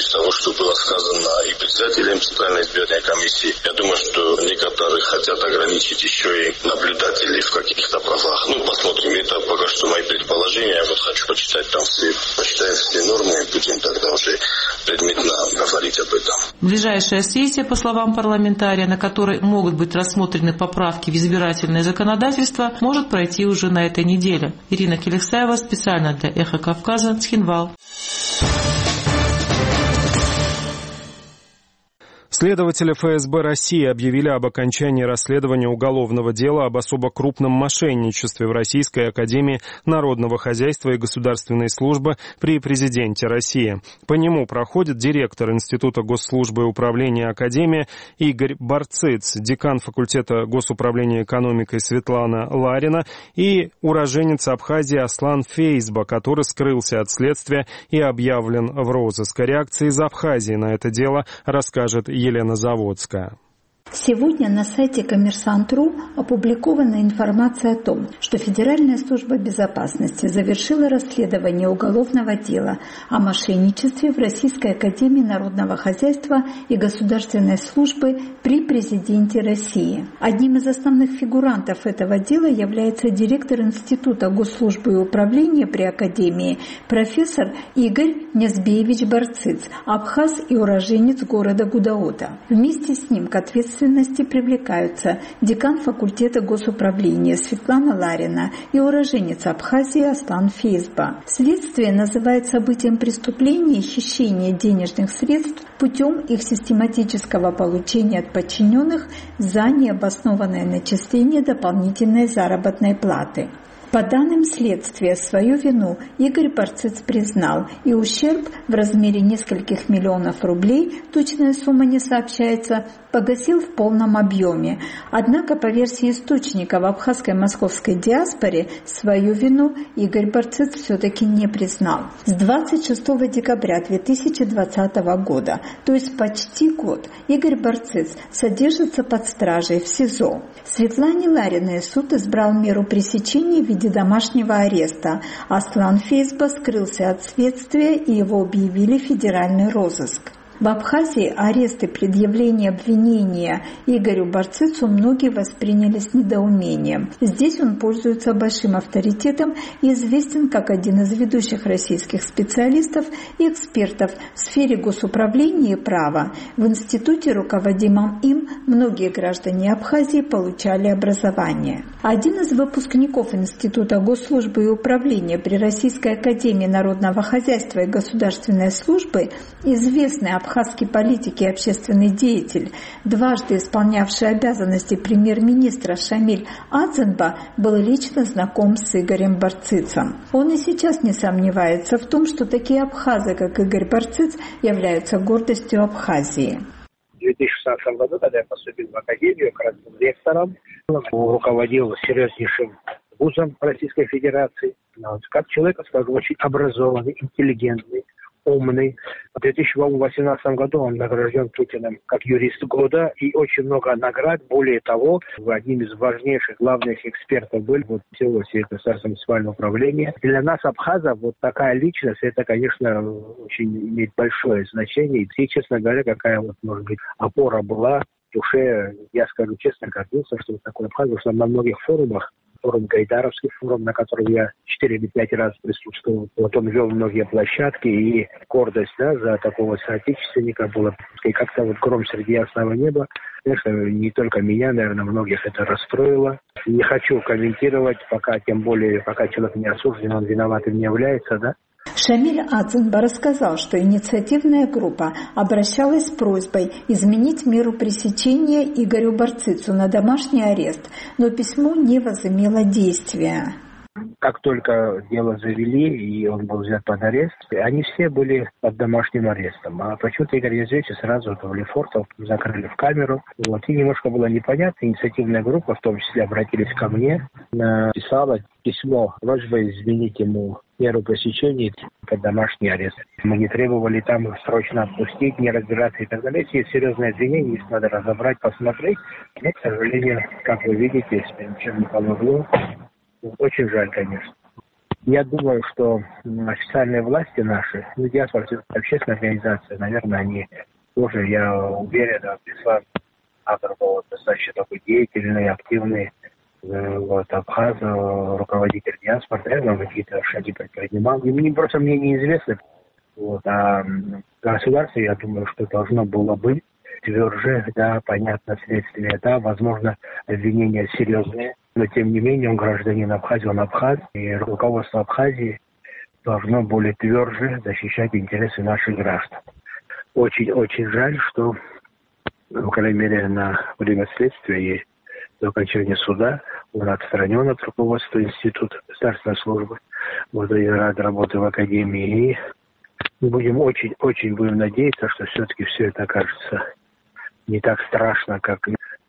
из того, что было сказано и председателем Центральной избирательной комиссии. Я думаю, что некоторые хотят ограничить еще и наблюдателей в каких-то правах. Ну, посмотрим. Это пока что мои предположения. Я вот хочу почитать там все, почитаем все нормы и будем тогда уже предметно говорить об этом. Ближайшая сессия, по словам парламентария, на которой могут быть рассмотрены поправки в избирательное законодательство, может пройти уже на этой неделе. Ирина Келексаева, специально для «Эхо Кавказа», Цхинвал. Следователи эф эс бэ России объявили об окончании расследования уголовного дела об особо крупном мошенничестве в Российской академии народного хозяйства и государственной службы при президенте России. По нему проходит директор Института госслужбы и управления академии Игорь Барциц, декан факультета госуправления экономикой Светлана Ларина и уроженец Абхазии Аслан Фейзба, который скрылся от следствия и объявлен в розыск. О реакции из Абхазии на это дело расскажет Елена Заводская. Сегодня на сайте Коммерсант точка ру опубликована информация о том, что Федеральная служба безопасности завершила расследование уголовного дела о мошенничестве в Российской академии народного хозяйства и государственной службы при президенте России. Одним из основных фигурантов этого дела является директор Института госслужбы и управления при академии профессор Игорь Нязбеевич Барциц, абхаз и уроженец города Гудаота. Вместе с ним к ответственности привлекаются декан факультета госуправления Светлана Ларина и уроженец Абхазии Аслан Фейзба. Следствие называет событием преступления хищение денежных средств путем их систематического получения от подчиненных за необоснованное начисление дополнительной заработной платы. По данным следствия, свою вину Игорь Барциц признал, и ущерб в размере нескольких миллионов рублей, точная сумма не сообщается, погасил в полном объеме. Однако, по версии источника в абхазской московской диаспоре, свою вину Игорь Барциц все-таки не признал. С двадцать шестого декабря две тысячи двадцатого года, то есть почти год, Игорь Барциц содержится под стражей в СИЗО. Светлане Лариной суд избрал меру пресечения в виде домашнего ареста. Аслан Фейзба скрылся от следствия, и его объявили в федеральный розыск. В Абхазии арест и предъявление обвинения Игорю Барцицу многие восприняли с недоумением. Здесь он пользуется большим авторитетом и известен как один из ведущих российских специалистов и экспертов в сфере госуправления и права. В институте, руководимом им, многие граждане Абхазии получали образование. Один из выпускников Института госслужбы и управления при Российской академии народного хозяйства и государственной службы, известный абхазский абхазский политик и общественный деятель, дважды исполнявший обязанности премьер-министра Шамиль Адзенба, был лично знаком с Игорем Барцицем. Он и сейчас не сомневается в том, что такие абхазы, как Игорь Барциц, являются гордостью Абхазии. В две тысячи шестнадцатом году, когда я поступил в академию, как раз был ректором, руководил серьезнейшим вузом Российской Федерации. Как человек, скажу, очень образованный, интеллигентный, умный. В две тысячи восемнадцатом году он награжден Путиным как юрист года и очень много наград. Более того, одним из важнейших главных экспертов был вот всего Государственного муниципального управления. Для нас, абхазов, вот такая личность, это, конечно, очень имеет большое значение. И, честно говоря, какая вот, может быть, опора была в душе, я скажу честно, гордился, что вот такой абхаз, потому что на многих форумах, форум Гайдаровский форум, на котором я четыре или пять раз присутствовал. Вот он вел многие площадки, и гордость, да, за такого соотечественника была. И как-то вот гром среди ясного неба. Конечно, не только меня, наверное, многих это расстроило. Не хочу комментировать, пока, тем более, пока человек не осужден, он виноватым не является, да. Шамиль Адзенба рассказал, что инициативная группа обращалась с просьбой изменить меру пресечения Игорю Барцицу на домашний арест, но письмо не возымело действия. Как только дело завели, и он был взят под арест, они все были под домашним арестом. А почему-то Игорь Язович сразу в Лефортов закрыли в камеру. Вот. И немножко было непонятно. Инициативная группа, в том числе, обратились ко мне, написала письмо, просьбой изменить ему меру пресечения под домашний арест. Мы не требовали там срочно отпустить, не разбираться и так далее. Есть серьезное обвинение, их надо разобрать, посмотреть. Но, к сожалению, как вы видите, ничем не помогло. Очень жаль, конечно. Я думаю, что официальные власти наши, ну, диаспора, общественная организация, наверное, они тоже, я уверен, Беслан Акаров был достаточно такой деятельный, активный, вот, Абхаз, руководитель диаспоры, наверное, какие-то шаги предпринимал. И мне просто мне неизвестно, вот, а государство, я думаю, что должно было бы тверже, да, понятно, следствие, да, возможно, обвинения серьезные, но тем не менее он гражданин Абхазии, он абхаз, и руководство Абхазии должно более тверже защищать интересы наших граждан. Очень-очень жаль, что, по крайней мере, на время следствия и до окончания суда он отстранен от руководства Института государственной службы, вот, и рад работы в Академии, и мы будем очень-очень будем надеяться, что все-таки все это окажется не так страшно, как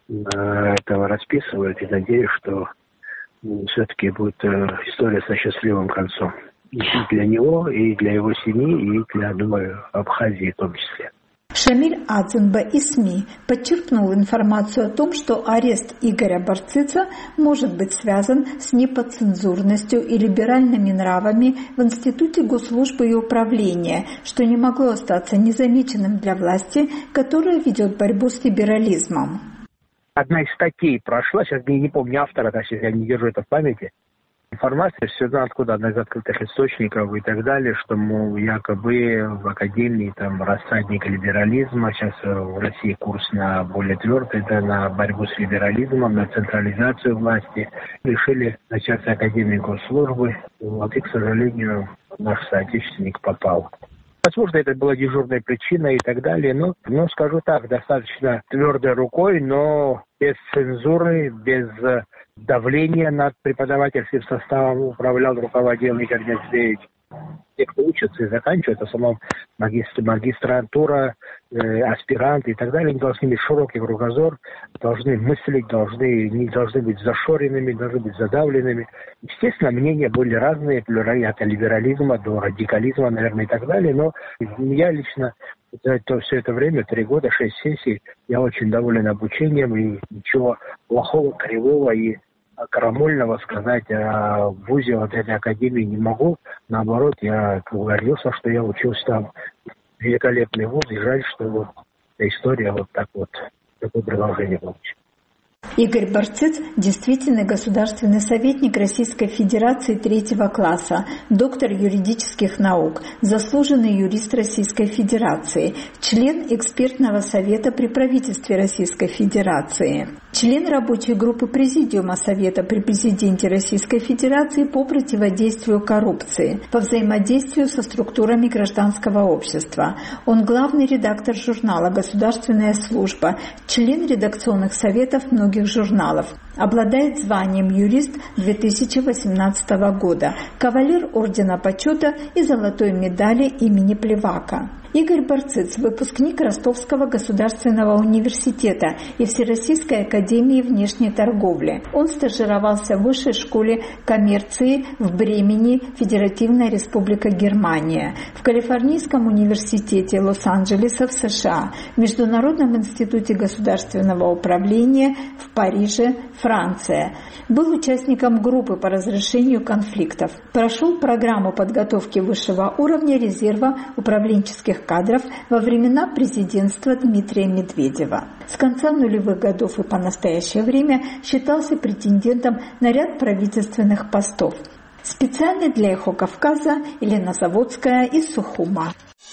этого расписывают, и надеюсь, что все-таки будет история со счастливым концом. И для него, и для его семьи, и для, думаю, Абхазии в том числе. Шамиль Адзенбе из СМИ подчеркнул информацию о том, что арест Игоря Барцица может быть связан с неподцензурностью и либеральными нравами в Институте госслужбы и управления, что не могло остаться незамеченным для власти, которая ведет борьбу с либерализмом. Одна из статей прошла, сейчас я не помню автора, если я не держу это в памяти. Информация все равно откуда, одна из открытых источников и так далее, что, мол, якобы в Академии там рассадник либерализма, сейчас в России курс на более твердый, да, на борьбу с либерализмом, на централизацию власти. Решили начать Академии госслужбы, вот, и, к сожалению, наш соотечественник попал. Возможно, это была дежурная причина и так далее, но, но скажу так, достаточно твердой рукой, но без цензуры, без давления над преподавательским составом управлял, руководил Игорь Нездеевич. Те, кто учатся и заканчивают, в основном магистр, магистратура, э, аспиранты и так далее, они должны иметь широкий кругозор, должны мыслить, должны, не должны быть зашоренными, должны быть задавленными. Естественно, мнения были разные, от либерализма до радикализма, наверное, и так далее, но я лично за это, все это время, три года, шесть сессий, я очень доволен обучением, и ничего плохого, кривого и крамольного сказать о вузе вот этой академии не могу. Наоборот, я гордился, что я учился там. Великолепный вуз, и жаль, что вот эта история вот так вот, такое продолжение получила. Игорь Барциц – действительный государственный советник Российской Федерации третьего класса, доктор юридических наук, заслуженный юрист Российской Федерации, член экспертного совета при правительстве Российской Федерации, член рабочей группы Президиума Совета при президенте Российской Федерации по противодействию коррупции, по взаимодействию со структурами гражданского общества. Он главный редактор журнала «Государственная служба», член редакционных советов многих журналов. Обладает званием юрист две тысячи восемнадцатого года, кавалер Ордена Почета и золотой медали имени Плевака. Игорь Барциц – выпускник Ростовского государственного университета и Всероссийской академии внешней торговли. Он стажировался в Высшей школе коммерции в Бремени, Федеративная Республика Германия, в Калифорнийском университете Лос-Анджелеса в США, в Международном институте государственного управления в Париже, Франция. Был участником группы по разрешению конфликтов. Прошел программу подготовки высшего уровня резерва управленческих кадров во времена президентства Дмитрия Медведева. С конца нулевых годов и по настоящее время считался претендентом на ряд правительственных постов. Специально для «Эхо Кавказа» Елена Заводская из Сухума.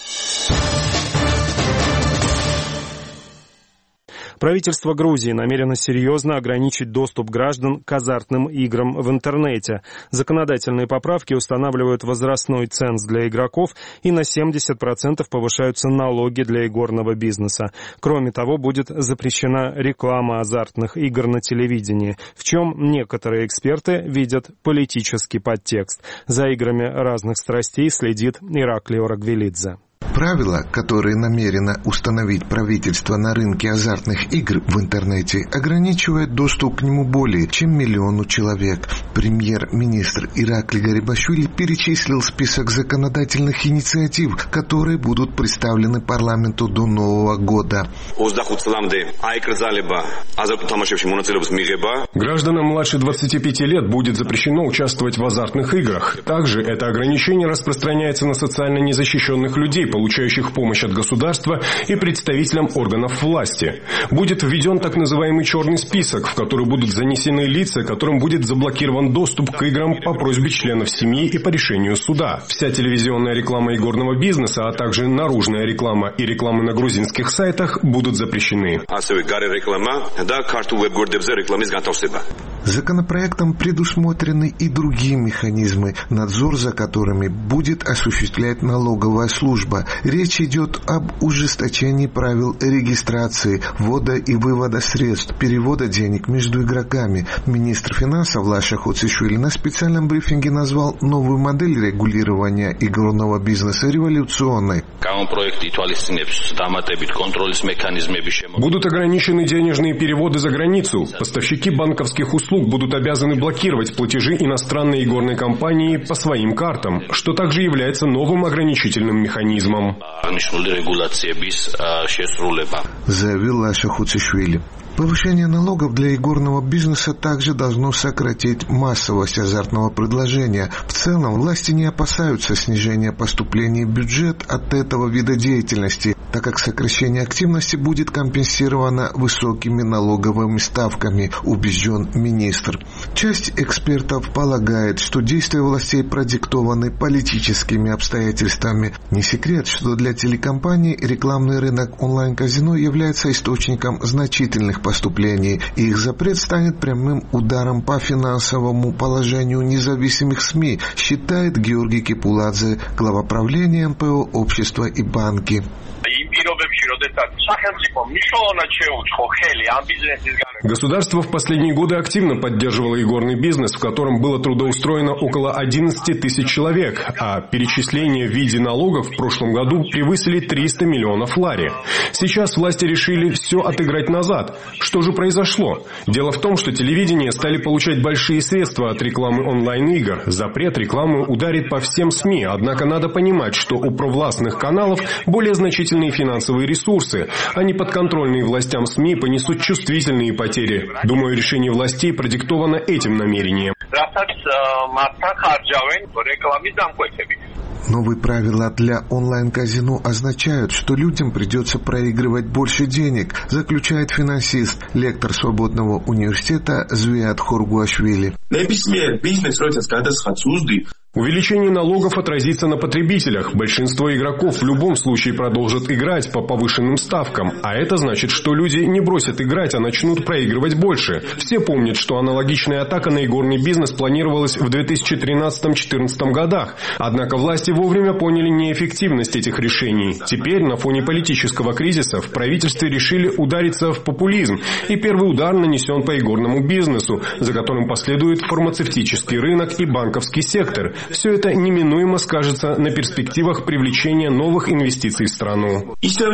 Правительство Грузии намерено серьезно ограничить доступ граждан к азартным играм в интернете. Законодательные поправки устанавливают возрастной ценз для игроков и на семьдесят процентов повышаются налоги для игорного бизнеса. Кроме того, будет запрещена реклама азартных игр на телевидении, в чем некоторые эксперты видят политический подтекст. За играми разных страстей следит Ираклий Орагвелидзе. Правила, которые намерено установить правительство на рынке азартных игр в интернете, ограничивают доступ к нему более чем миллиону человек. Премьер-министр Иракли Гарибашвили перечислил список законодательных инициатив, которые будут представлены парламенту до Нового года. Гражданам младше двадцати пяти лет будет запрещено участвовать в азартных играх. Также это ограничение распространяется на социально незащищенных людей, получающих помощь от государства и представителям органов власти. Будет введен так называемый черный список, в который будут занесены лица, которым будет заблокирован доступ к играм по просьбе членов семьи и по решению суда. Вся телевизионная реклама игорного бизнеса, а также наружная реклама и рекламы на грузинских сайтах будут запрещены. Законопроектом предусмотрены и другие механизмы, надзор за которыми будет осуществлять налоговая служба. Речь идет об ужесточении правил регистрации, ввода и вывода средств, перевода денег между игроками. Министр финансов Лаша Хоцишвили на специальном брифинге назвал новую модель регулирования игорного бизнеса революционной. Будут ограничены денежные переводы за границу. Поставщики банковских услуг будут обязаны блокировать платежи иностранной игорной компании по своим картам, что также является новым ограничительным механизмом. Заявил Лаша Хоцишвили. Повышение налогов для игорного бизнеса также должно сократить массовость азартного предложения. В целом, власти не опасаются снижения поступлений в бюджет от этого вида деятельности, так как сокращение активности будет компенсировано высокими налоговыми ставками, убежден министр. Часть экспертов полагает, что действия властей продиктованы политическими обстоятельствами. Не секрет, что для телекомпаний рекламный рынок онлайн-казино является источником значительных поступлений, и их запрет станет прямым ударом по финансовому положению независимых СМИ, считает Георгий Кипуладзе, глава правления эн пэ о «Общество и банки». Государство в последние годы активно поддерживало игорный бизнес, в котором было трудоустроено около одиннадцати тысяч человек, а перечисления в виде налогов в прошлом году превысили триста миллионов лари. Сейчас власти решили все отыграть назад. Что же произошло? Дело в том, что телевидение стали получать большие средства от рекламы онлайн-игр. Запрет рекламы ударит по всем СМИ, однако надо понимать, что у провластных каналов более значительные финансовые ресурсы. Они подконтрольные властям СМИ понесут чувствительные потери. Думаю, решение властей продиктовано этим намерением. Новые правила для онлайн-казино означают, что людям придется проигрывать больше денег, заключает финансист, лектор Свободного университета Звиат Хоргуашвили. Увеличение налогов отразится на потребителях. Большинство игроков в любом случае продолжат играть по повышенным ставкам. А это значит, что люди не бросят играть, а начнут проигрывать больше. Все помнят, что аналогичная атака на игорный бизнес планировалась в две тысячи тринадцатом — две тысячи четырнадцатом годах. Однако власти вовремя поняли неэффективность этих решений. Теперь на фоне политического кризиса в правительстве решили удариться в популизм. И первый удар нанесен по игорному бизнесу, за которым последует фармацевтический рынок и банковский сектор. Все это неминуемо скажется на перспективах привлечения новых инвестиций в страну.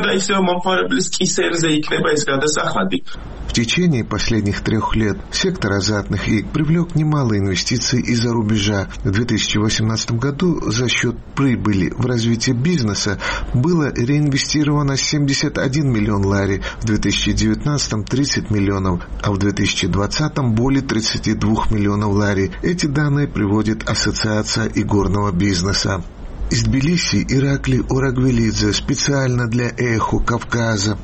В течение последних трех лет сектор азартных игр привлек немало инвестиций из-за рубежа. В две тысячи восемнадцатом году за счет прибыли в развитие бизнеса было реинвестировано семьдесят один миллион лари, в две тысячи девятнадцатом тридцать миллионов, а в две тысячи двадцатом более тридцати двух миллионов лари. Эти данные приводит Ассоциация игорного бизнеса. Из Тбилиси Иракли Орагвелидзе специально для «Эхо Кавказа».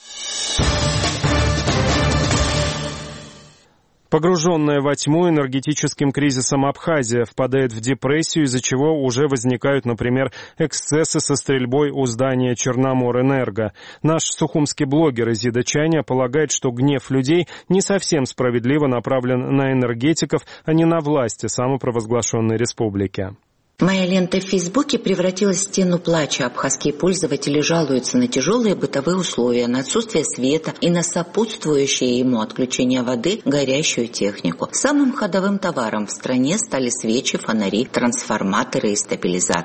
Погруженная во тьму энергетическим кризисом Абхазия впадает в депрессию, из-за чего уже возникают, например, эксцессы со стрельбой у здания Черноморэнерго. Наш сухумский блогер Изида Чаня полагает, что гнев людей не совсем справедливо направлен на энергетиков, а не на власти самопровозглашенной республики. Моя лента в Фейсбуке превратилась в стену плача. Абхазские пользователи жалуются на тяжелые бытовые условия, на отсутствие света и на сопутствующее ему отключение воды, горящую технику. Самым ходовым товаром в стране стали свечи, фонари, трансформаторы и стабилизаторы.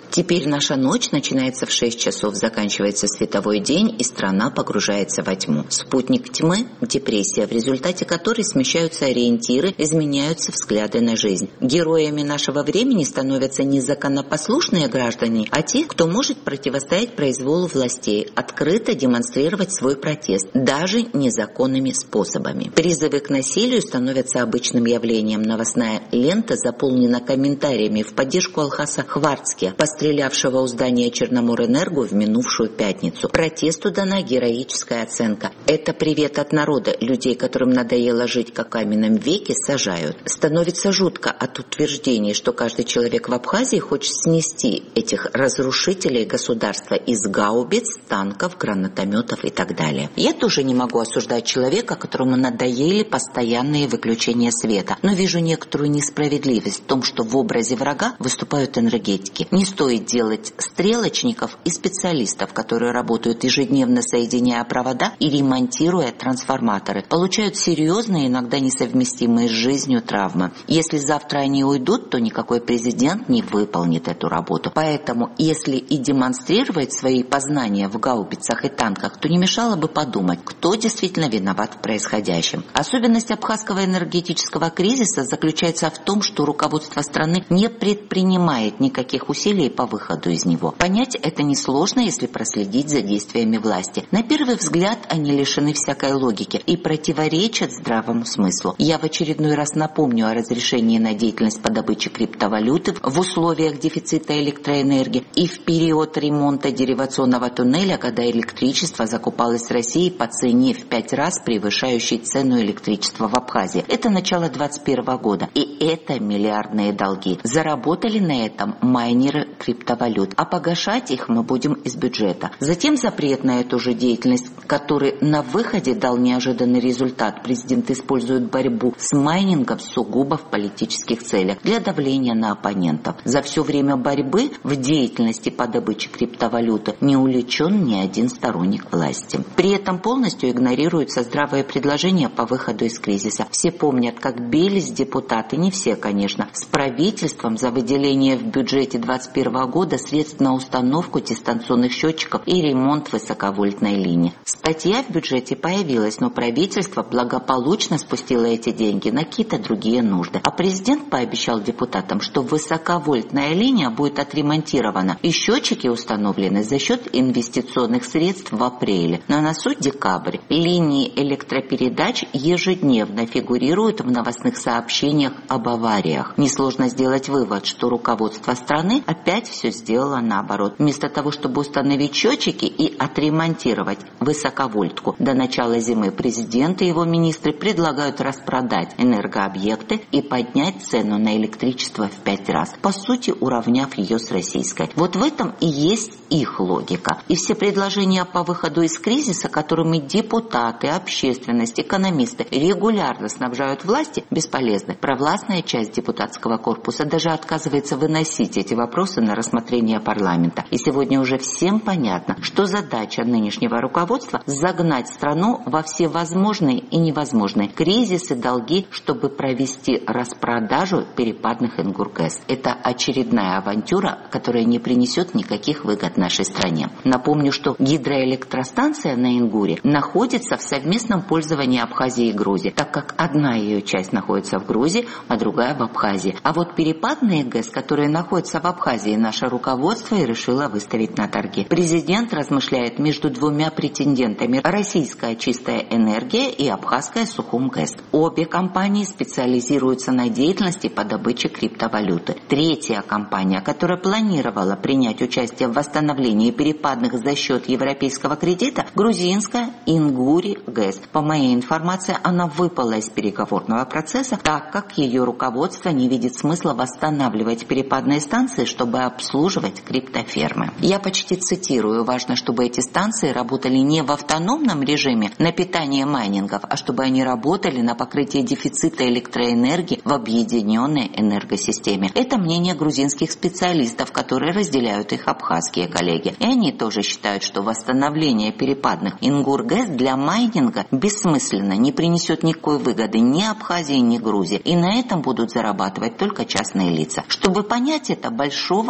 Теперь наша ночь начинается в шесть часов, заканчивается световой день, и страна погружается во тьму. Спутник тьмы – депрессия, в результате которой смещаются ориентиры, изменяются взгляды на жизнь. Героями нашего времени становятся не законопослушные граждане, а те, кто может противостоять произволу властей, открыто демонстрировать свой протест, даже незаконными способами. Призывы к насилию становятся обычным явлением. Новостная лента заполнена комментариями в поддержку Алхаса Хварцкия, пострелявшего у здания Черноморэнерго в минувшую пятницу. Протесту дана героическая оценка. Это привет от народа. Людей, которым надоело жить как в каменном веке, сажают. Становится жутко от утверждений, что каждый человек в Абхазии хочет снести этих разрушителей государства из гаубиц, танков, гранатометов и так далее. Я тоже не могу осуждать человека, которому надоели постоянные выключения света, но вижу некоторую несправедливость в том, что в образе врага выступают энергетики. Не стоит делать стрелочников и специалистов, которые работают ежедневно, соединяя провода и ремонтируя трансформаторы. Получают серьезные, иногда несовместимые с жизнью травмы. Если завтра они уйдут, то никакой президент не выполнит эту работу. Поэтому, если и демонстрировать свои познания в гаубицах и танках, то не мешало бы подумать, кто действительно виноват в происходящем. Особенность абхазского энергетического кризиса заключается в том, что руководство страны не предпринимает никаких усилий по выходу из него. Понять это несложно, если проследить за действиями власти. На первый взгляд они лишены всякой логики и противоречат здравому смыслу. Я в очередной раз напомню о разрешении на деятельность по добыче криптовалюты в условиях дефицита электроэнергии и в период ремонта деривационного туннеля, когда электричество закупалось в России по цене в пять раз превышающей цену электричества в Абхазии. Это начало двадцать первого года. И это миллиардные долги. Заработали на этом майнеры криптовалют. А погашать их мы будем из бюджета. Затем запрет на эту же деятельность, который на выходе дал неожиданный результат. Президент использует борьбу с майнингом сугубо в политических целях для давления на оппонентов. За все время борьбы в деятельности по добыче криптовалюты не увлечен ни один сторонник власти. При этом полностью игнорируются здравые предложения по выходу из кризиса. Все помнят, как бились депутаты, не все, конечно, с правительством за выделение в бюджете двадцать первого года средств на установку дистанционных счетчиков и ремонт высоковольтной линии. Статья в бюджете появилась, но правительство благополучно спустило эти деньги на какие-то другие нужды. А президент пообещал депутатам, что высоковольтная линия будет отремонтирована и счетчики установлены за счет инвестиционных средств в апреле. На носу декабрь. Линии электропередач ежедневно фигурируют в новостных сообщениях об авариях. Несложно сделать вывод, что руководство страны опять все сделало наоборот. Вместо того, чтобы установить счетчики и отремонтировать высоковольтку до начала зимы, президент и его министры предлагают распродать энергообъекты и поднять цену на электричество в пять раз, по сути уравняв ее с российской. Вот в этом и есть их логика. И все предложения по выходу из кризиса, которыми депутаты, общественность, экономисты регулярно снабжают власти, бесполезны. Провластная часть депутатского корпуса даже отказывается выносить эти вопросы на рассмотрение парламента. И сегодня уже всем понятно, что задача нынешнего руководства – загнать страну во все возможные и невозможные кризисы, долги, чтобы провести распродажу перепадных Ингургэс. Это очередная авантюра, которая не принесет никаких выгод нашей стране. Напомню, что гидроэлектростанция на Ингуре находится в совместном пользовании Абхазии и Грузии, так как одна ее часть находится в Грузии, а другая в Абхазии. А вот перепадные ГЭС, которые находятся в Абхазии, наше руководство и решило выставить на торги. Президент размышляет между двумя претендентами: российская чистая энергия и абхазская Сухумгэс. Обе компании специализируются на деятельности по добыче криптовалюты. Третья компания, которая планировала принять участие в восстановлении перепадных за счет европейского кредита, грузинская Ингури ГЭС. По моей информации, она выпала из переговорного процесса, так как ее руководство не видит смысла восстанавливать перепадные станции, чтобы обслуживать криптофермы. Я почти цитирую: важно, чтобы эти станции работали не в автономном режиме на питание майнингов, а чтобы они работали на покрытие дефицита электроэнергии в объединенной энергосистеме. Это мнение грузинских специалистов, которые разделяют их абхазские коллеги. И они тоже считают, что восстановление перепадных Ингургэс для майнинга бессмысленно, не принесет никакой выгоды ни Абхазии, ни Грузии. И на этом будут зарабатывать только частные лица. Чтобы понять это, большого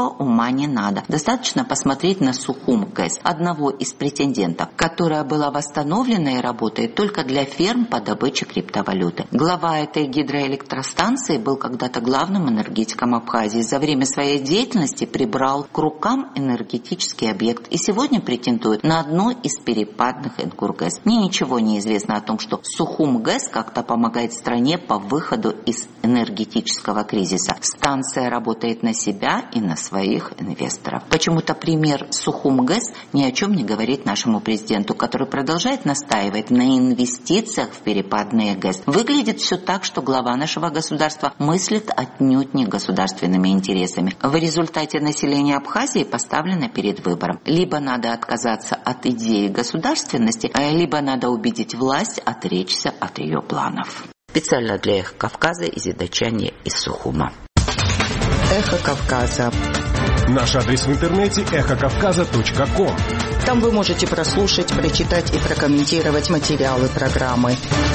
большого ума не надо. Достаточно посмотреть на Сухум ГЭС, одного из претендентов, которая была восстановлена и работает только для ферм по добыче криптовалюты. Глава этой гидроэлектростанции был когда-то главным энергетиком Абхазии. За время своей деятельности прибрал к рукам энергетический объект и сегодня претендует на одно из перепадных ЭНКУР-ГЭС. Мне ничего не известно о том, что Сухум ГЭС как-то помогает стране по выходу из энергетического кризиса. Станция работает на себя и на своих инвесторов. Почему-то пример Сухум ГЭС ни о чем не говорит нашему президенту, который продолжает настаивать на инвестициях в перепадные ГЭС. Выглядит все так, что глава нашего государства мыслит отнюдь не государственными интересами. В результате население Абхазии поставлено перед выбором. Либо надо отказаться от идеи государственности, либо надо убедить власть отречься от ее планов. Специально для Эхо Кавказа из Идачани из Сухума. Эхо Кавказа. Наш адрес в интернете эхо кавказа точка ком. Там вы можете прослушать, прочитать и прокомментировать материалы программы.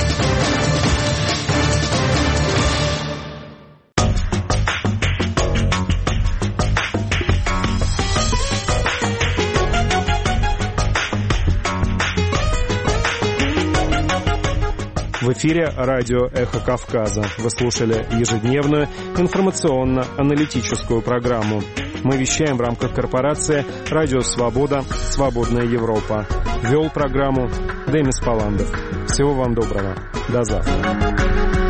В эфире радио «Эхо Кавказа». Вы слушали ежедневную информационно-аналитическую программу. Мы вещаем в рамках корпорации «Радио Свобода. Свободная Европа». Вел программу Демис Паландов. Всего вам доброго. До завтра.